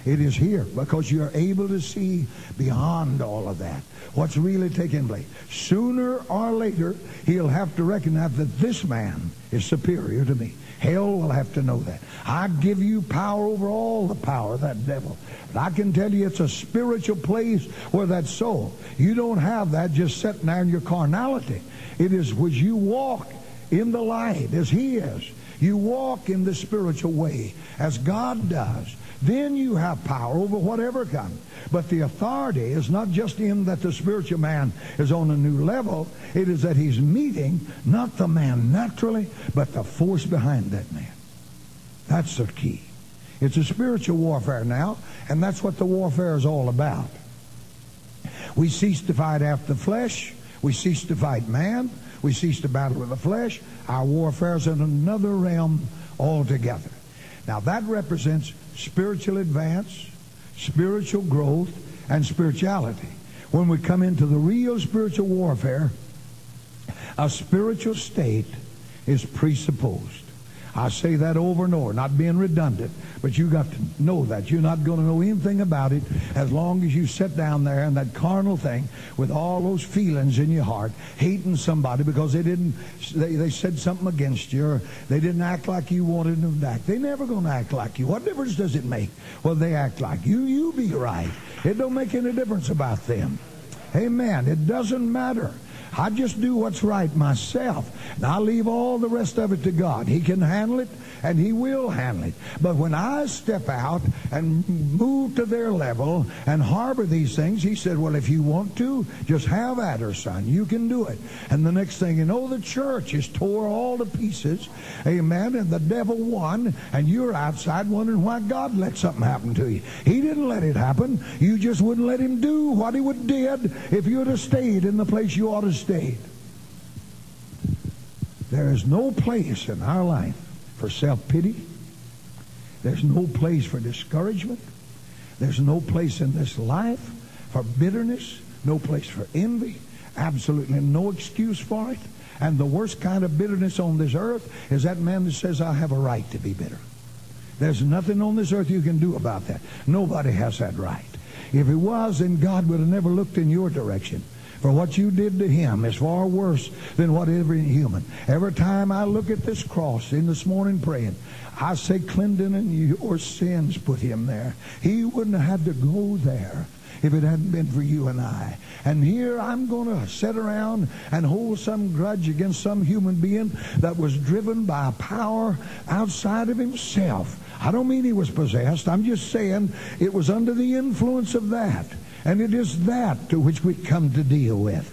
It is here because you're able to see beyond all of that what's really taking place. Sooner or later, he'll have to recognize that this man is superior to me. Hell will have to know that. I give you power over all the power of that devil. But I can tell you it's a spiritual place where that's so. You don't have that just sitting there in your carnality. It is when you walk in the light as he is. You walk in the spiritual way as God does. Then you have power over whatever comes. But the authority is not just in that the spiritual man is on a new level. It is that he's meeting not the man naturally, but the force behind that man. That's the key. It's a spiritual warfare now, and that's what the warfare is all about. We cease to fight after the flesh. We cease to fight man. We cease to battle with the flesh. Our warfare is in another realm altogether. Now that represents spiritual advance, spiritual growth, and spirituality. When we come into the real spiritual warfare, a spiritual state is presupposed. I say that over and over, not being redundant, but you got to know that. You're not going to know anything about it as long as you sit down there in that carnal thing with all those feelings in your heart, hating somebody because they said something against you, or they didn't act like you wanted them to act. They're never going to act like you. What difference does it make whether they act like you? You be right. It don't make any difference about them. Amen. It doesn't matter. I just do what's right myself. And I leave all the rest of it to God. He can handle it, and He will handle it. But when I step out and move to their level and harbor these things, He said, well, if you want to, just have at her, son. You can do it. And the next thing you know, the church is tore all to pieces. Amen. And the devil won, and you're outside wondering why God let something happen to you. He didn't let it happen. You just wouldn't let Him do what He would did if you'd have stayed in the place you ought to stay. There is no place in our life for self-pity. There's no place for discouragement. There's no place in this life for bitterness. No place for envy. Absolutely no excuse for it. And the worst kind of bitterness on this earth is that man that says, I have a right to be bitter. There's nothing on this earth you can do about that. Nobody has that right. If it was, then God would have never looked in your direction. For what you did to Him is far worse than what every human. Every time I look at this cross in this morning praying, I say, Clinton, and your sins put Him there. He wouldn't have had to go there if it hadn't been for you and I. And here I'm going to sit around and hold some grudge against some human being that was driven by a power outside of himself. I don't mean he was possessed. I'm just saying it was under the influence of that. And it is that to which we come to deal with.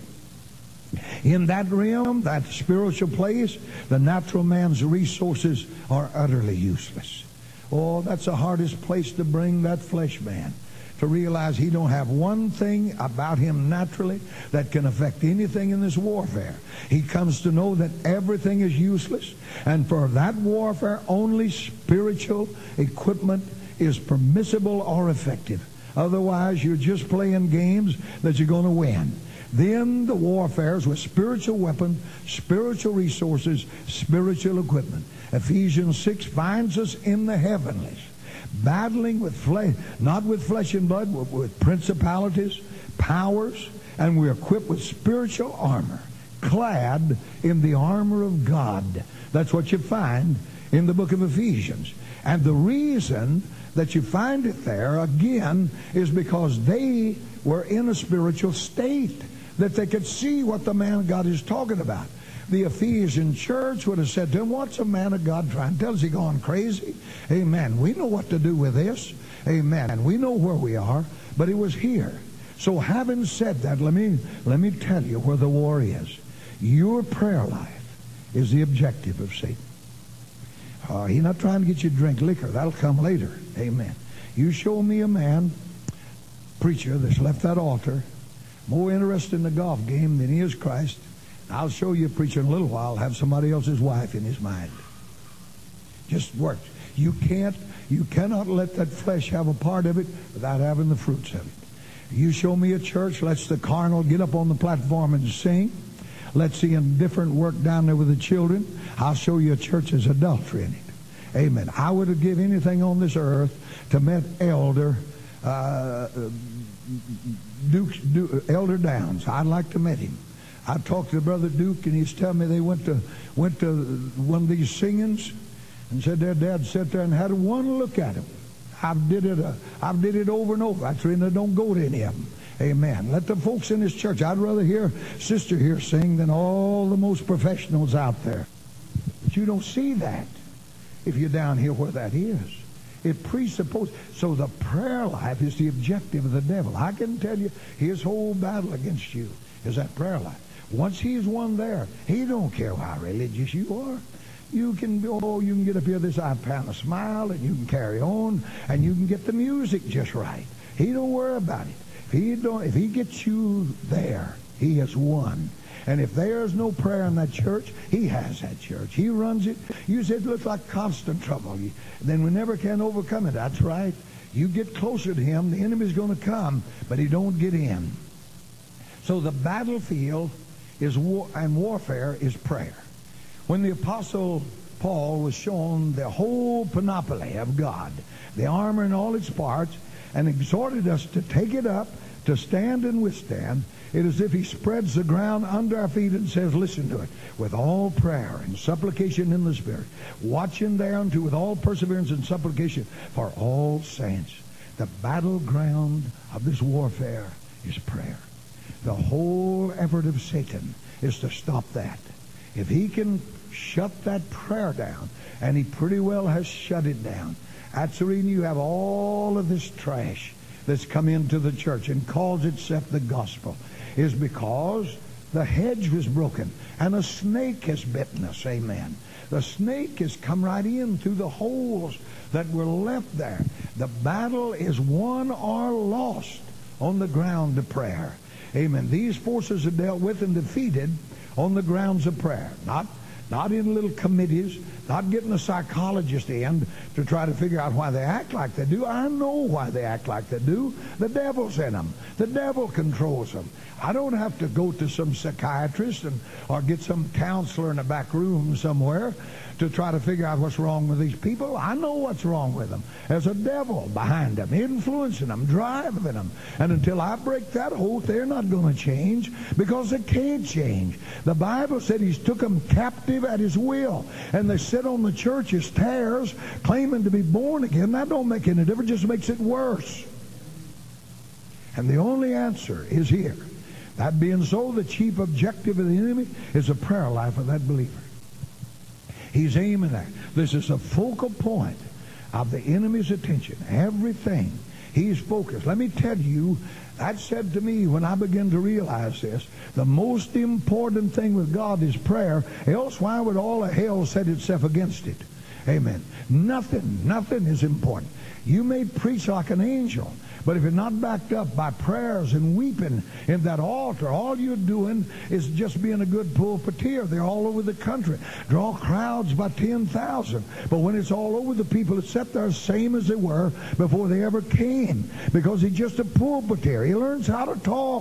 In that realm, that spiritual place, the natural man's resources are utterly useless. Oh, that's the hardest place to bring that flesh man to realize he don't have one thing about him naturally that can affect anything in this warfare. He comes to know that everything is useless, and for that warfare only spiritual equipment is permissible or effective. Otherwise, you're just playing games that you're going to win. Then the warfare is with spiritual weapons, spiritual resources, spiritual equipment. Ephesians 6 finds us in the heavenlies, battling with flesh, not with flesh and blood, but with principalities, powers, and we're equipped with spiritual armor, clad in the armor of God. That's what you find in the book of Ephesians. And the reason that you find it there, again, is because they were in a spiritual state, that they could see what the man of God is talking about. The Ephesian church would have said to him, what's a man of God trying to tell us? He gone crazy? Amen. We know what to do with this. Amen. And we know where we are, but it was here. So having said that, let me tell you where the war is. Your prayer life is the objective of Satan. He's not trying to get you to drink liquor. That'll come later. Amen. You show me a man, preacher, that's left that altar, more interested in the golf game than he is Christ. I'll show you a preacher in a little while have somebody else's wife in his mind. Just works. You cannot let that flesh have a part of it without having the fruits of it. You show me a church, lets the carnal get up on the platform and sing. Let's see indifferent work down there with the children. I'll show you a church that's adultery in it. Amen. I would have given anything on this earth to meet Elder Elder Downs. I'd like to meet him. I talked to Brother Duke, and he's telling me they went to one of these singings, and said their dad sat there and had one look at him. I've did it over and over. That's the reason I don't go to any of them. Amen. Let the folks in this church, I'd rather hear Sister here sing than all the most professionals out there. But you don't see that if you're down here where that is. It presupposes. So the prayer life is the objective of the devil. I can tell you his whole battle against you is that prayer life. Once he's won there, he don't care how religious you are. You can get up here this iPad and smile, and you can carry on, and you can get the music just right. He don't worry about it. If he gets you there, he has won. And if there's no prayer in that church, he has that church. He runs it. You said it looks like constant trouble. Then we never can overcome it. That's right. You get closer to him, the enemy's going to come, but he don't get in. So the battlefield is war, and warfare is prayer. When the Apostle Paul was shown the whole panoply of God, the armor in all its parts, and exhorted us to take it up, to stand and withstand, it is as if he spreads the ground under our feet and says, listen to it, with all prayer and supplication in the Spirit, watching thereunto with all perseverance and supplication for all saints. The battleground of this warfare is prayer. The whole effort of Satan is to stop that. If he can shut that prayer down, and he pretty well has shut it down, that's the reason you have all of this trash that's come into the church and calls itself the gospel, is because the hedge was broken and a snake has bitten us. Amen. The snake has come right in through the holes that were left there. The battle is won or lost on the ground of prayer. Amen. These forces are dealt with and defeated on the grounds of prayer. Not in little committees, not getting a psychologist in to try to figure out why they act like they do. I know why they act like they do. The devil's in them. The devil controls them. I don't have to go to some psychiatrist or get some counselor in a back room somewhere to try to figure out what's wrong with these people. I know what's wrong with them. There's a devil behind them, influencing them, driving them. And until I break that hold, they're not going to change, because they can't change. The Bible said he's took them captive at his will. And they sit on the church's stairs claiming to be born again. That don't make any difference, just makes it worse. And the only answer is here. That being so, the chief objective of the enemy is the prayer life of that believer. He's aiming at. This is a focal point of the enemy's attention. Everything he's focused. Let me tell you, that said to me when I began to realize this, the most important thing with God is prayer, else why would all of hell set itself against it? Amen. Nothing is important. You may preach like an angel, but if you're not backed up by prayers and weeping in that altar, all you're doing is just being a good pulpiteer. They're all over the country. Draw crowds by 10,000. But when it's all over, the people that sit there same as they were before they ever came, because he's just a pulpiteer. He learns how to talk.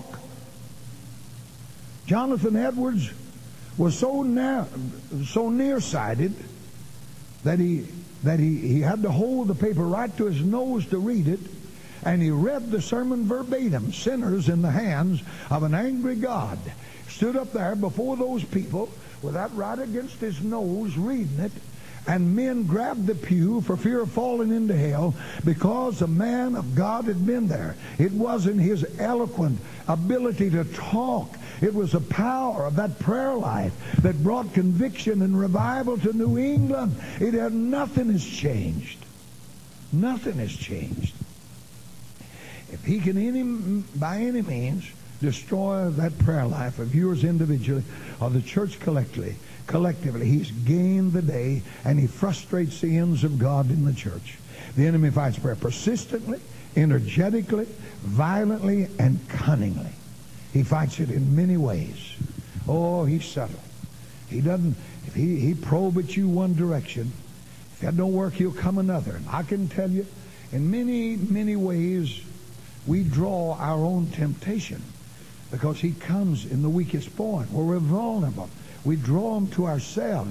Jonathan Edwards was so nearsighted that he had to hold the paper right to his nose to read it, and he read the sermon verbatim. Sinners in the hands of an angry God. Stood up there before those people with that right against his nose reading it, and men grabbed the pew for fear of falling into hell because the man of God had been there. It wasn't his eloquent ability to talk. It was the power of that prayer life that brought conviction and revival to New England. Nothing has changed. Nothing has changed. If he can by any means destroy that prayer life of yours individually or the church collectively, he's gained the day, and he frustrates the ends of God in the church. The enemy fights prayer persistently, energetically, violently, and cunningly. He fights it in many ways. Oh, he's subtle. He doesn't, if he probe at you one direction, if that don't work, he'll come another. And I can tell you, in many, many ways, we draw our own temptation, because he comes in the weakest point where we're vulnerable. We draw him to ourselves.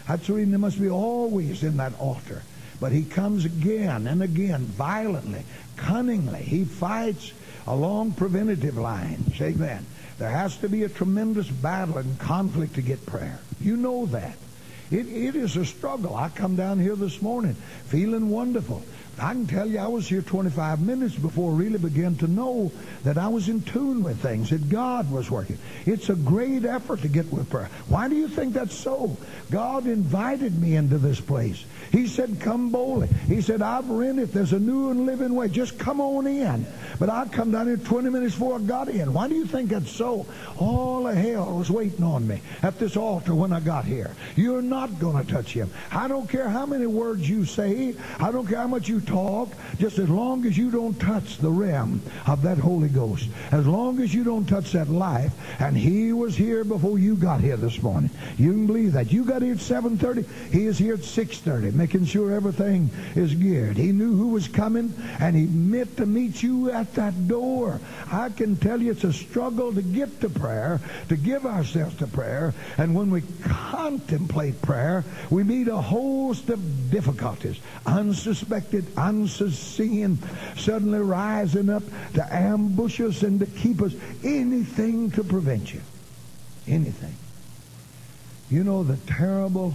That's the reason they must be always in that altar. But he comes again and again, violently, cunningly. He fights along preventative lines. Amen. There has to be a tremendous battle and conflict to get prayer. You know that. It is a struggle. I come down here this morning feeling wonderful. I can tell you I was here 25 minutes before I really began to know that I was in tune with things, that God was working. It's a great effort to get with prayer. Why do you think that's so? God invited me into this place. He said, come boldly. He said, I've rented. There's a new and living way. Just come on in. But I come down here 20 minutes before I got in. Why do you think that's so? All of hell was waiting on me at this altar when I got here. You're not going to touch him. I don't care how many words you say. I don't care how much you talk, just as long as you don't touch the rim of that Holy Ghost, as long as you don't touch that life. And he was here before you got here this morning. You can believe that. You got here at 7:30. He is here at 6:30, making sure everything is geared. He knew who was coming, and he meant to meet you at that door. I can tell you it's a struggle to get to prayer, to give ourselves to prayer. And when we contemplate prayer, we meet a host of difficulties, unsuspected, unforeseen, suddenly rising up to ambush us and to keep us. Anything to prevent you. Anything. You know the terrible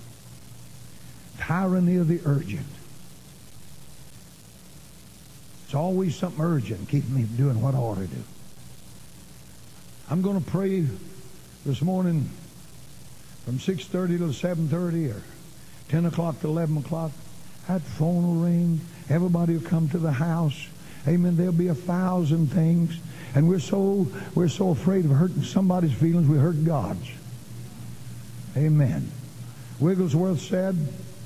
tyranny of the urgent. It's always something urgent keeping me from doing what I ought to do. I'm going to pray this morning from 6:30 to 7:30 or 10 o'clock to 11 o'clock. That phone will ring. Everybody will come to the house. Amen. There'll be 1,000 things. And we're so afraid of hurting somebody's feelings, we hurt God's. Amen. Wigglesworth said,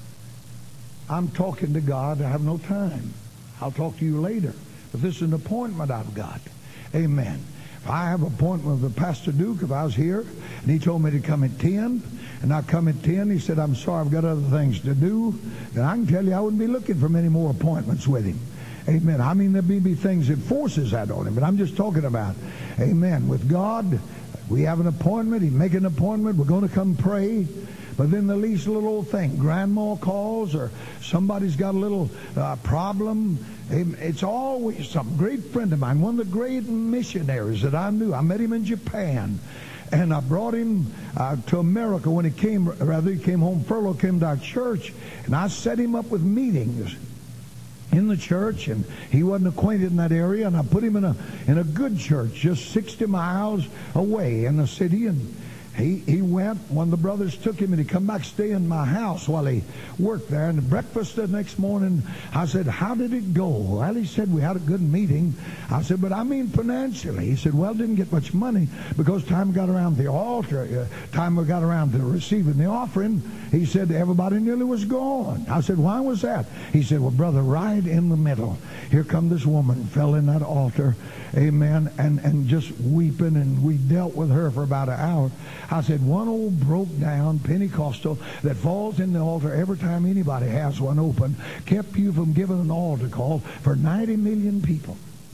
I'm talking to God. I have no time. I'll talk to you later. But this is an appointment I've got. Amen. If I have an appointment with Pastor Duke, if I was here, and he told me to come at 10, and I come at 10, he said, I'm sorry, I've got other things to do, then I can tell you I wouldn't be looking for many more appointments with him. Amen. I mean, there may be things that forces that on him, but I'm just talking about, amen, with God, we have an appointment, he make an appointment, we're going to come pray. But then the least little old thing, grandma calls or somebody's got a little problem. It's always something. Great friend of mine, one of the great missionaries that I knew. I met him in Japan. And I brought him to America when he came home, furlough, came to our church. And I set him up with meetings in the church, and he wasn't acquainted in that area. And I put him in a good church just 60 miles away in the city. And he went. One of the brothers took him, and he come back stay in my house while he worked there. And breakfast the next morning, I said, how did it go? Well, he said, we had a good meeting. I said, but I mean financially. He said, well, didn't get much money because time got around the altar, time we got around to receiving the offering, he said, everybody nearly was gone. I said, why was that? He said, well, brother, right in the middle, here come this woman, fell in that altar, amen, and just weeping, and we dealt with her for about an hour. I said, one old broke down Pentecostal that falls in the altar every time anybody has one open kept you from giving an altar call for 90 million people.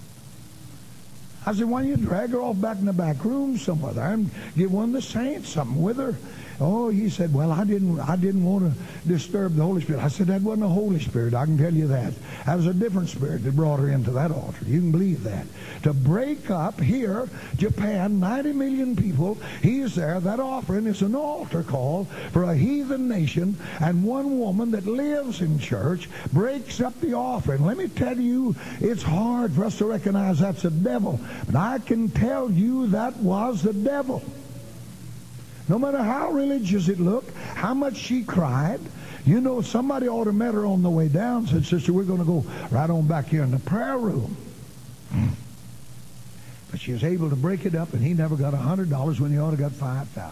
I said, why don't you drag her off back in the back room somewhere there and give one of the saints something with her? Oh, he said, well, I didn't want to disturb the Holy Spirit. I said, that wasn't the Holy Spirit, I can tell you that. That was a different spirit that brought her into that altar. You can believe that. To break up here, Japan, 90 million people, he's there. That offering is an altar call for a heathen nation, and one woman that lives in church breaks up the offering. Let me tell you, it's hard for us to recognize that's the devil. But I can tell you that was the devil. No matter how religious it looked, how much she cried, you know, somebody ought to met her on the way down, said, sister, we're going to go right on back here in the prayer room. But she was able to break it up, and he never got $100 when he ought to got $5,000.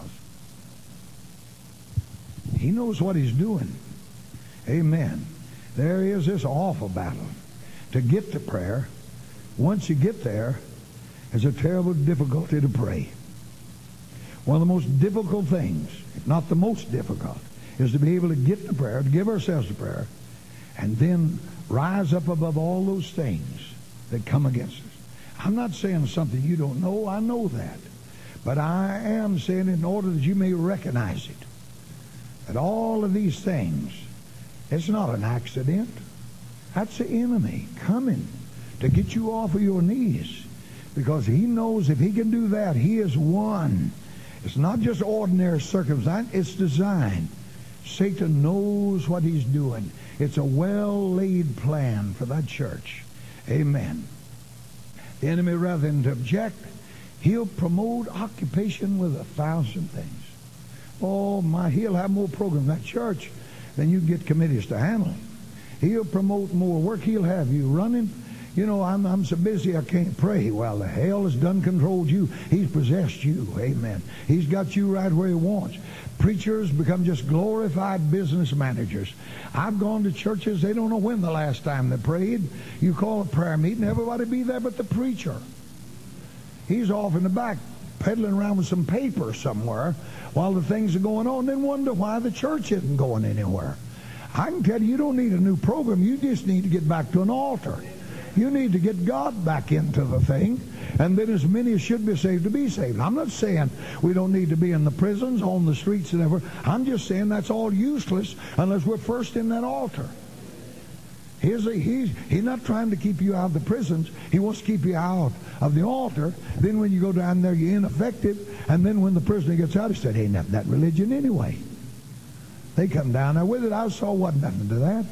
He knows what he's doing. Amen. There is this awful battle to get to prayer. Once you get there, there's a terrible difficulty to pray. One of the most difficult things, if not the most difficult, is to be able to get to prayer, to give ourselves to prayer, and then rise up above all those things that come against us. I'm not saying something you don't know. I know that. But I am saying in order that you may recognize it. That all of these things, it's not an accident. That's the enemy coming to get you off of your knees, because he knows if he can do that, he has won. It's not just ordinary circumstance, it's design. Satan knows what he's doing. It's a well-laid plan for that church. Amen. The enemy, rather than to object, he'll promote occupation with 1,000 things. Oh my, he'll have more program in that church than you get committees to handle. He'll promote more work. He'll have you running. You know, I'm so busy I can't pray. Well, the hell has done controlled you. He's possessed you. Amen. He's got you right where he wants. Preachers become just glorified business managers. I've gone to churches, they don't know when the last time they prayed. You call a prayer meeting, everybody be there but the preacher. He's off in the back peddling around with some paper somewhere while the things are going on, then wonder why the church isn't going anywhere. I can tell you, you don't need a new program. You just need to get back to an altar. You need to get God back into the thing, and then as many as should be saved to be saved. I'm not saying we don't need to be in the prisons, on the streets, and everywhere. I'm just saying that's all useless unless we're first in that altar. He's not trying to keep you out of the prisons. He wants to keep you out of the altar. Then when you go down there, you're ineffective. And then when the prisoner gets out, he said, ain't nothing that religion anyway. They come down there with it. I saw wasn't nothing to that.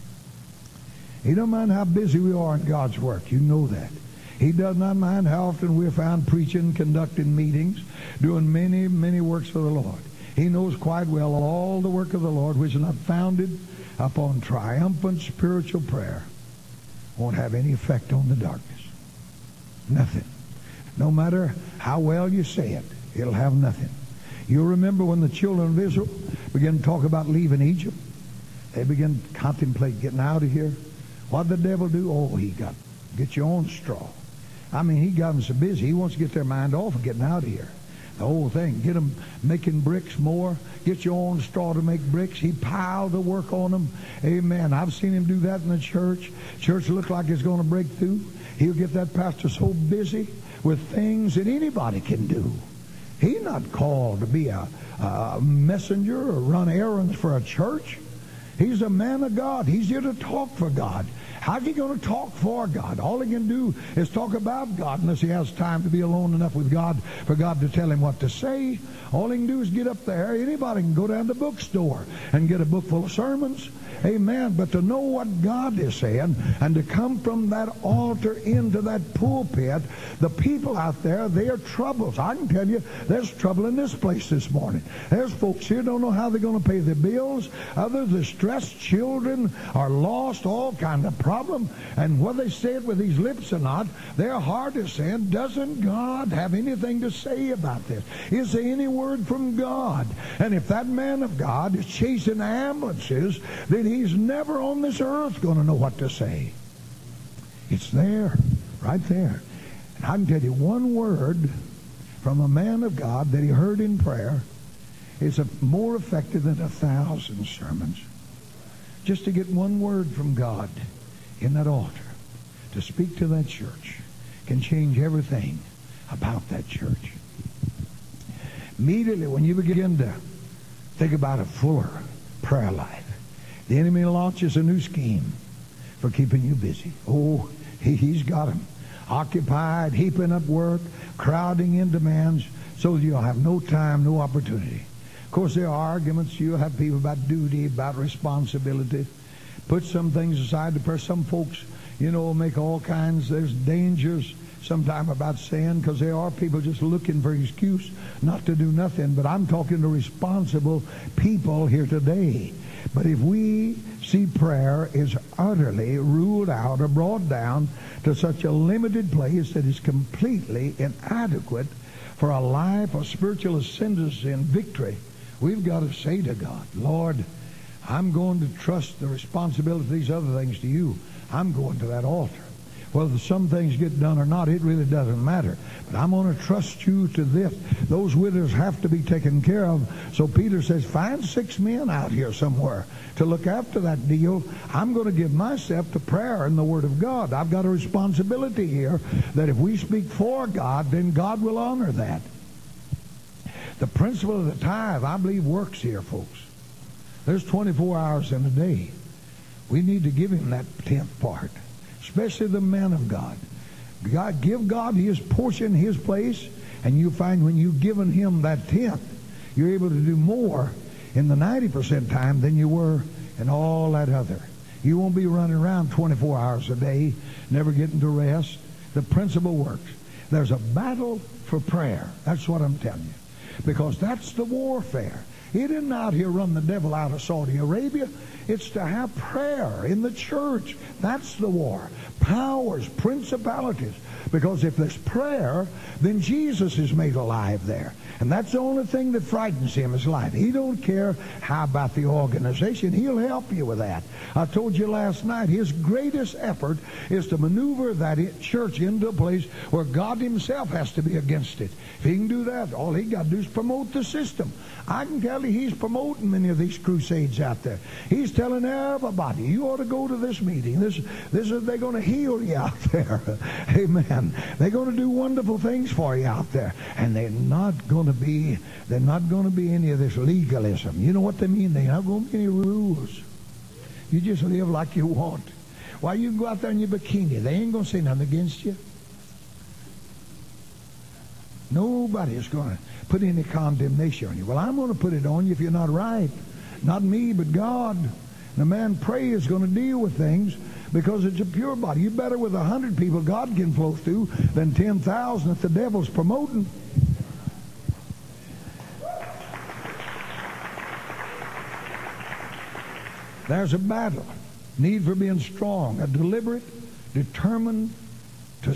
He don't mind how busy we are in God's work. You know that. He does not mind how often we're found preaching, conducting meetings, doing many, many works for the Lord. He knows quite well all the work of the Lord which is not founded upon triumphant spiritual prayer won't have any effect on the darkness. Nothing. No matter how well you say it, it'll have nothing. You'll remember when the children of Israel began to talk about leaving Egypt. They began to contemplate getting out of here. What did the devil do? Oh, he got, get your own straw. I mean, he got them so busy, he wants to get their mind off of getting out of here. The whole thing, get them making bricks more, get your own straw to make bricks. He piled the work on them. Amen. I've seen him do that in the church. Church looked like it's going to break through. He'll get that pastor so busy with things that anybody can do. He's not called to be a messenger or run errands for a church. He's a man of God. He's here to talk for God. How's he going to talk for God? All he can do is talk about God unless he has time to be alone enough with God for God to tell him what to say. All he can do is get up there. Anybody can go down to the bookstore and get a book full of sermons. Amen. But to know what God is saying and to come from that altar into that pulpit, the people out there, they are troubles. I can tell you, there's trouble in this place this morning. There's folks here don't know how they're going to pay their bills. Others are stressed. Children are lost. All kind of problem. And whether they say it with these lips or not, their heart is saying, doesn't God have anything to say about this? Is there any word from God? And if that man of God is chasing ambulances, then he's never on this earth going to know what to say. It's there, right there. And I can tell you one word from a man of God that he heard in prayer is more effective than 1,000 sermons. Just to get one word from God in that altar, to speak to that church, can change everything about that church. Immediately when you begin to think about a fuller prayer life, the enemy launches a new scheme for keeping you busy. Oh, he's got them occupied, heaping up work, crowding in demands, so that you'll have no time, no opportunity. Of course, there are arguments. You'll have people about duty, about responsibility. Put some things aside to prayer. Some folks, make all kinds. There's dangers sometimes about sin, because there are people just looking for an excuse not to do nothing. But I'm talking to responsible people here today. But if we see prayer is utterly ruled out or brought down to such a limited place that is completely inadequate for a life of spiritual ascendancy and victory, we've got to say to God, Lord, I'm going to trust the responsibility of these other things to you. I'm going to that altar. Whether some things get done or not, it really doesn't matter. But I'm going to trust you to this. Those widows have to be taken care of. So Peter says, find 6 men out here somewhere to look after that deal. I'm going to give myself to prayer and the Word of God. I've got a responsibility here that if we speak for God, then God will honor that. The principle of the tithe, I believe, works here, folks. There's 24 hours in a day. We need to give him that 10th part, especially the man of God. Give God his portion, his place, and you find when you've given him that 10th, you're able to do more in the 90% time than you were in all that other. You won't be running around 24 hours a day, never getting to rest. The principle works. There's a battle for prayer. That's what I'm telling you. Because that's the warfare. He didn't out here run the devil out of Saudi Arabia. It's to have prayer in the church. That's the war. Powers, principalities. Because if there's prayer, then Jesus is made alive there. And that's the only thing that frightens him is life. He don't care how about the organization. He'll help you with that. I told you last night, his greatest effort is to maneuver that church into a place where God himself has to be against it. If he can do that, all he got to do is promote the system. I can tell you he's promoting many of these crusades out there. He's telling everybody, you ought to go to this meeting. They're going to heal you out there. Amen. They're going to do wonderful things for you out there. And they're not going to be any of this legalism. You know what they mean? They're not going to be any rules. You just live like you want. Why, you can go out there in your bikini. They ain't going to say nothing against you. Nobody is going to put any condemnation on you. Well, I'm going to put it on you if you're not right. Not me, but God. And a man pray is going to deal with things because it's a pure body. You better with 100 people God can flow through than 10,000 that the devil's promoting. There's a battle. Need for being strong. A deliberate, determination to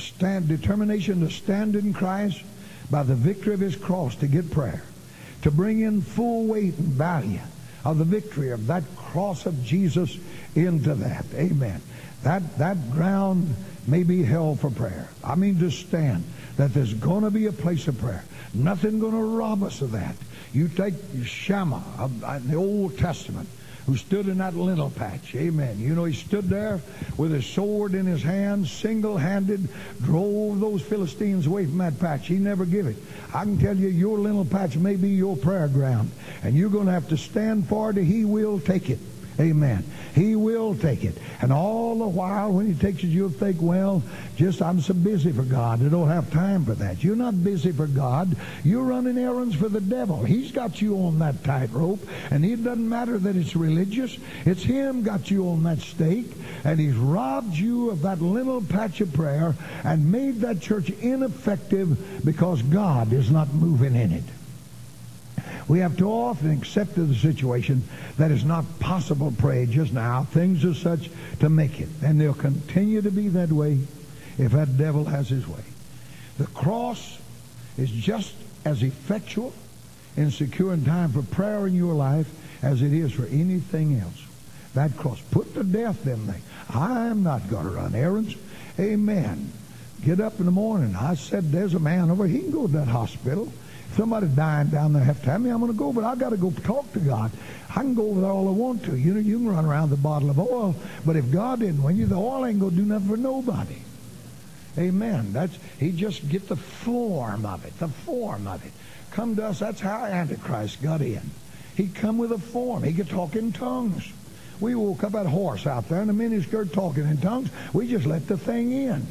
stand in Christ by the victory of his cross to get prayer. To bring in full weight and value of the victory of that cross of Jesus into that. Amen. That ground may be held for prayer. I mean to stand. That there's going to be a place of prayer. Nothing going to rob us of that. You take Shammah in the Old Testament, who stood in that lintel patch. Amen. You know, he stood there with his sword in his hand, single-handed, drove those Philistines away from that patch. He never gave it. I can tell you, your lintel patch may be your prayer ground, and you're going to have to stand for it, he will take it. Amen. He will take it. And all the while, when he takes it, you'll think, well, I'm so busy for God. I don't have time for that. You're not busy for God. You're running errands for the devil. He's got you on that tightrope, and it doesn't matter that it's religious. It's him got you on that stake, and he's robbed you of that little patch of prayer and made that church ineffective because God is not moving in it. We have too often accepted the situation that it's not possible to pray just now. Things are such to make it. And they'll continue to be that way if that devil has his way. The cross is just as effectual in securing time for prayer in your life as it is for anything else. That cross. Put to death them things. I'm not going to run errands. Amen. Get up in the morning. I said, there's a man over. He can go to that hospital. Somebody dying down there have to tell me I'm going to go, but I've got to go talk to God. I can go over there all I want to. You know, you can run around with a bottle of oil, but if God didn't win you, the oil ain't going to do nothing for nobody. Amen. He just get the form of it. The form of it. Come to us. That's how Antichrist got in. He come with a form. He could talk in tongues. We woke up that horse out there in a miniskirt talking in tongues. We just let the thing in.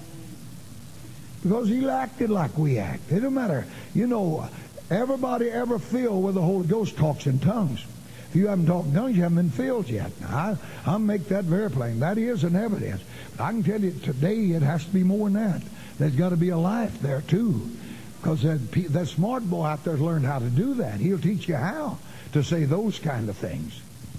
Because he acted like we act. It don't matter. You know, everybody ever filled with the Holy Ghost talks in tongues. If you haven't talked in tongues, you haven't been filled yet. Now, I'll make that very plain. That is an evidence. But I can tell you today it has to be more than that. There's got to be a life there, too. Because that smart boy out there's learned how to do that. He'll teach you how to say those kind of things.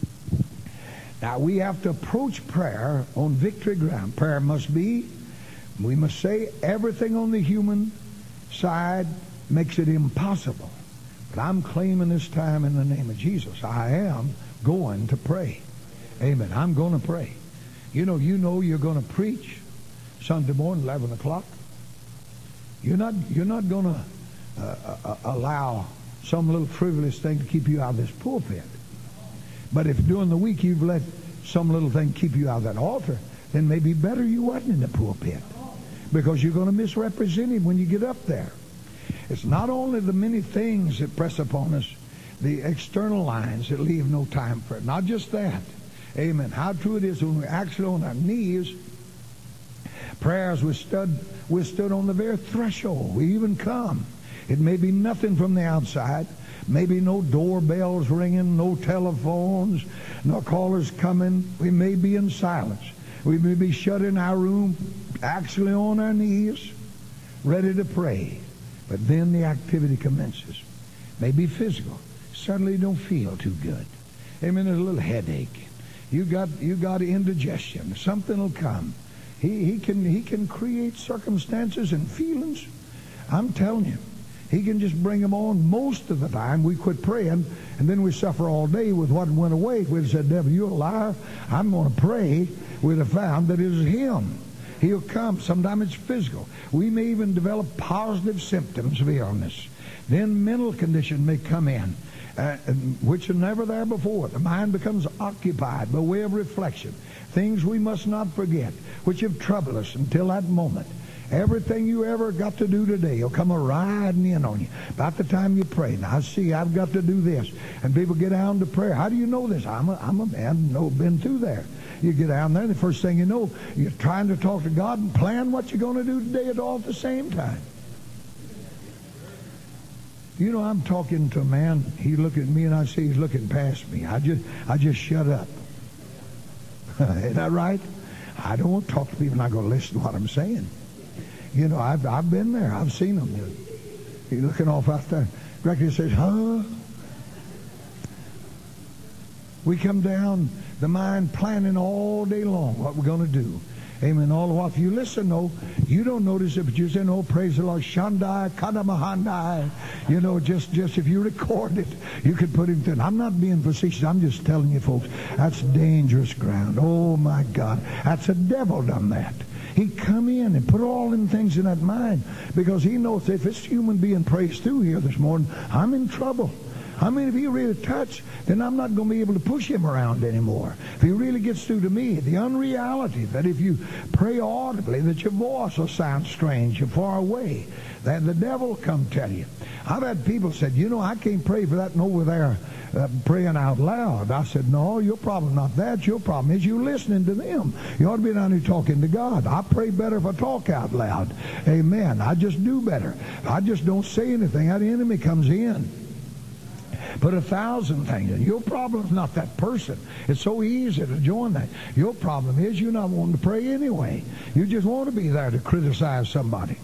Now, we have to approach prayer on victory ground. Prayer must be, we must say everything on the human side makes it impossible. But I'm claiming this time in the name of Jesus, I am going to pray. Amen. I'm going to pray. You know you're going to preach Sunday morning, 11 o'clock. You're not going to allow some little frivolous thing to keep you out of this pulpit. But if during the week you've let some little thing keep you out of that altar, then maybe better you wasn't in the pulpit. Because you're going to misrepresent him when you get up there. It's not only the many things that press upon us the external lines that leave no time for it. Not just that. Amen. How true it is when we're actually on our knees. Prayers withstood on the very threshold. We even come. It may be nothing from the outside. Maybe no doorbells ringing, no telephones, no callers coming. We may be in silence. We may be shut in our room, actually on our knees, ready to pray. But then the activity commences. Maybe physical. Suddenly you don't feel too good. Amen. There's a little headache. You got indigestion. Something will come. He can create circumstances and feelings. I'm telling you. He can just bring them on. Most of the time we quit praying, and then we suffer all day with what went away. We'd said, devil, you're a liar. I'm going to pray. We'd have found that it is him. He'll come. Sometimes it's physical. We may even develop positive symptoms of illness. Then mental condition may come in, which are never there before. The mind becomes occupied by way of reflection. Things we must not forget, which have troubled us until that moment. Everything you ever got to do today will come riding in on you. About the time you pray, now see, I've got to do this. And people get down to prayer. How do you know this? I'm a man, been through there. You get down there, the first thing you know, you're trying to talk to God and plan what you're going to do today at all at the same time. You know, I'm talking to a man, he look at me and I see he's looking past me. I just shut up. Isn't that right? I don't want to talk to people, not going to listen to what I'm saying. You know, I've been there. I've seen them. He's looking off out there. Director says, huh? We come down, the mind planning all day long what we're going to do. Amen. All the while, if you listen, though, you don't notice it, but you say, oh, praise the Lord, Shandai, Kadamahandai. You know, just if you record it, you could put him through. I'm not being facetious. I'm just telling you, folks, that's dangerous ground. Oh, my God. That's the devil done that. He come in and put all them things in that mind because he knows if this human being prays through here this morning, I'm in trouble. I mean, if he really touch, then I'm not going to be able to push him around anymore. If he really gets through to me, the unreality that if you pray audibly, that your voice will sound strange, you're far away, that the devil will come tell you. I've had people said, you know, I can't pray for that and over there praying out loud. I said, no, your problem not that. Your problem is you listening to them. You ought to be down here talking to God. I pray better if I talk out loud. Amen. I just do better. I just don't say anything. That enemy comes in. Put 1,000 things in. Your problem is not that person. It's so easy to join that. Your problem is you're not wanting to pray anyway. You just want to be there to criticize somebody.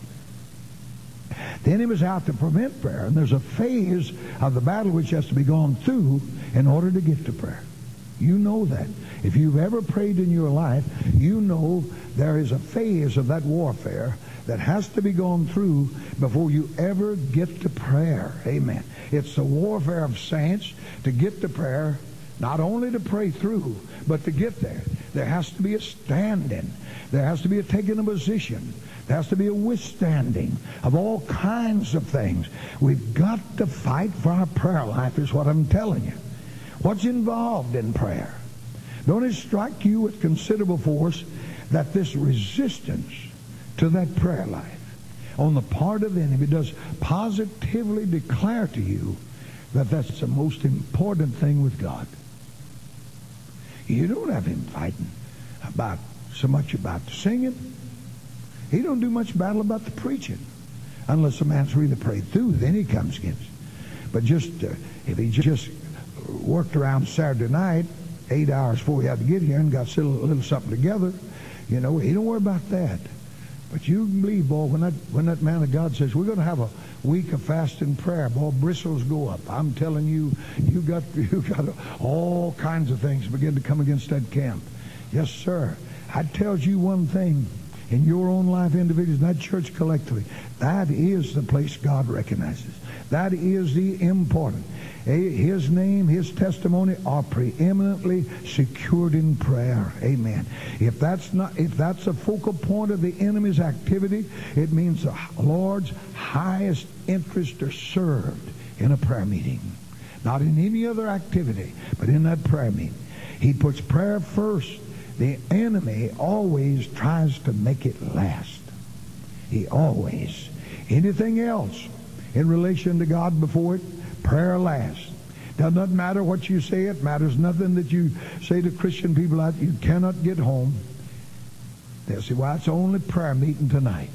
The enemy's out to prevent prayer, and there's a phase of the battle which has to be gone through in order to get to prayer. You know that. If you've ever prayed in your life, you know there is a phase of that warfare that has to be gone through before you ever get to prayer. Amen. It's the warfare of saints to get to prayer, not only to pray through, but to get there. There has to be a standing. There has to be a taking a position. There has to be a withstanding of all kinds of things. We've got to fight for our prayer life is what I'm telling you. What's involved in prayer? Don't it strike you with considerable force that this resistance to that prayer life on the part of the enemy does positively declare to you that that's the most important thing with God. You don't have him fighting so much about the singing. He don't do much battle about the preaching. Unless a man's really prayed through, then he comes against it. But if he just worked around Saturday night, 8 hours before he had to get here and got a little something together, you know, he don't worry about that. But you can believe, boy, when that man of God says, we're going to have a week of fasting and prayer, boy, bristles go up. I'm telling you, you got all kinds of things begin to come against that camp. Yes, sir. I tells you one thing, in your own life individually, that church collectively, that is the place God recognizes. That is the important. His name, his testimony are preeminently secured in prayer. Amen. If that's a focal point of the enemy's activity, it means the Lord's highest interests are served in a prayer meeting. Not in any other activity, but in that prayer meeting. He puts prayer first. The enemy always tries to make it last. He always. Anything else in relation to God before it, prayer last. Doesn't matter what you say. It matters nothing that you say to Christian people out. You cannot get home. They'll say, well, it's only prayer meeting tonight.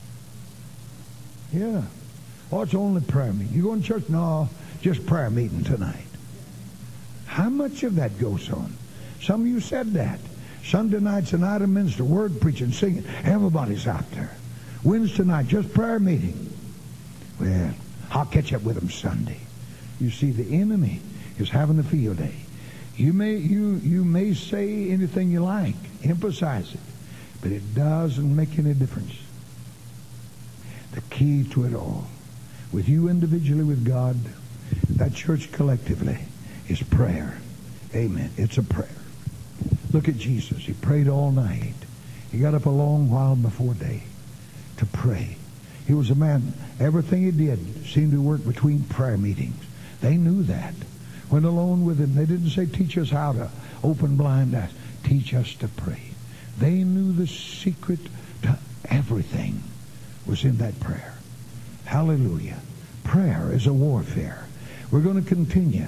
Yeah. Oh, it's only prayer meeting. You going to church? No, just prayer meeting tonight. How much of that goes on? Some of you said that. Sunday night's a night of minister, word preaching, singing. Everybody's out there. Wednesday night, just prayer meeting. Well, I'll catch up with them Sunday. You see, the enemy is having a field day. You may say anything you like, emphasize it, but it doesn't make any difference. The key to it all, with you individually, with God, that church collectively, is prayer. Amen. It's a prayer. Look at Jesus. He prayed all night. He got up a long while before day to pray. He was a man, everything he did seemed to work between prayer meetings. They knew that. Went alone with him. They didn't say, teach us how to open blind eyes. Teach us to pray. They knew the secret to everything was in that prayer. Hallelujah. Prayer is a warfare. We're going to continue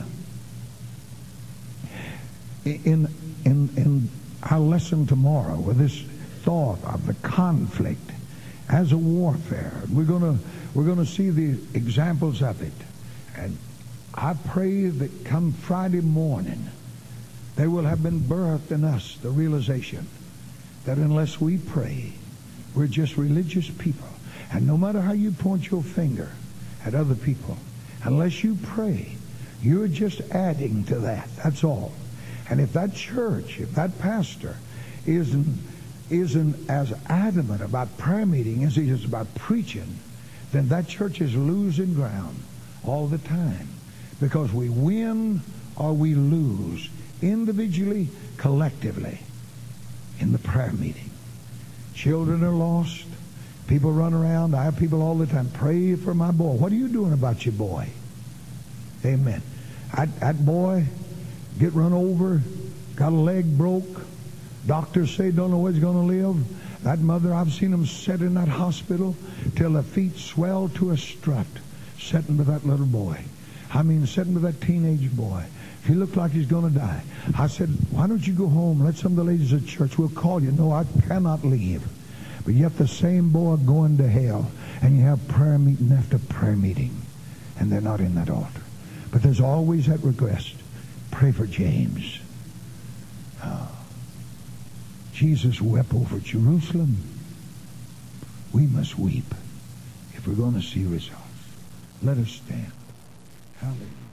in our lesson tomorrow with this thought of the conflict as a warfare. We're going to see the examples of it. And I pray that come Friday morning there will have been birthed in us the realization that unless we pray, we're just religious people. And no matter how you point your finger at other people, unless you pray, you're just adding to that. That's all. And if that church, if that pastor isn't as adamant about prayer meeting as he is about preaching, then that church is losing ground all the time. Because we win or we lose, individually, collectively, in the prayer meeting. Children are lost. People run around. I have people all the time, pray for my boy. What are you doing about your boy? Amen. That boy get run over, got a leg broke. Doctors say don't know where he's going to live. That mother, I've seen him sit in that hospital till the feet swell to a strut, sitting with that little boy. I mean, sitting with that teenage boy. He looked like he's going to die. I said, why don't you go home? Let some of the ladies at church, we'll call you. No, I cannot leave. But yet the same boy going to hell, and you have prayer meeting after prayer meeting, and they're not in that altar. But there's always that request. Pray for James. Jesus wept over Jerusalem. We must weep if we're going to see results. Let us stand. Hallelujah.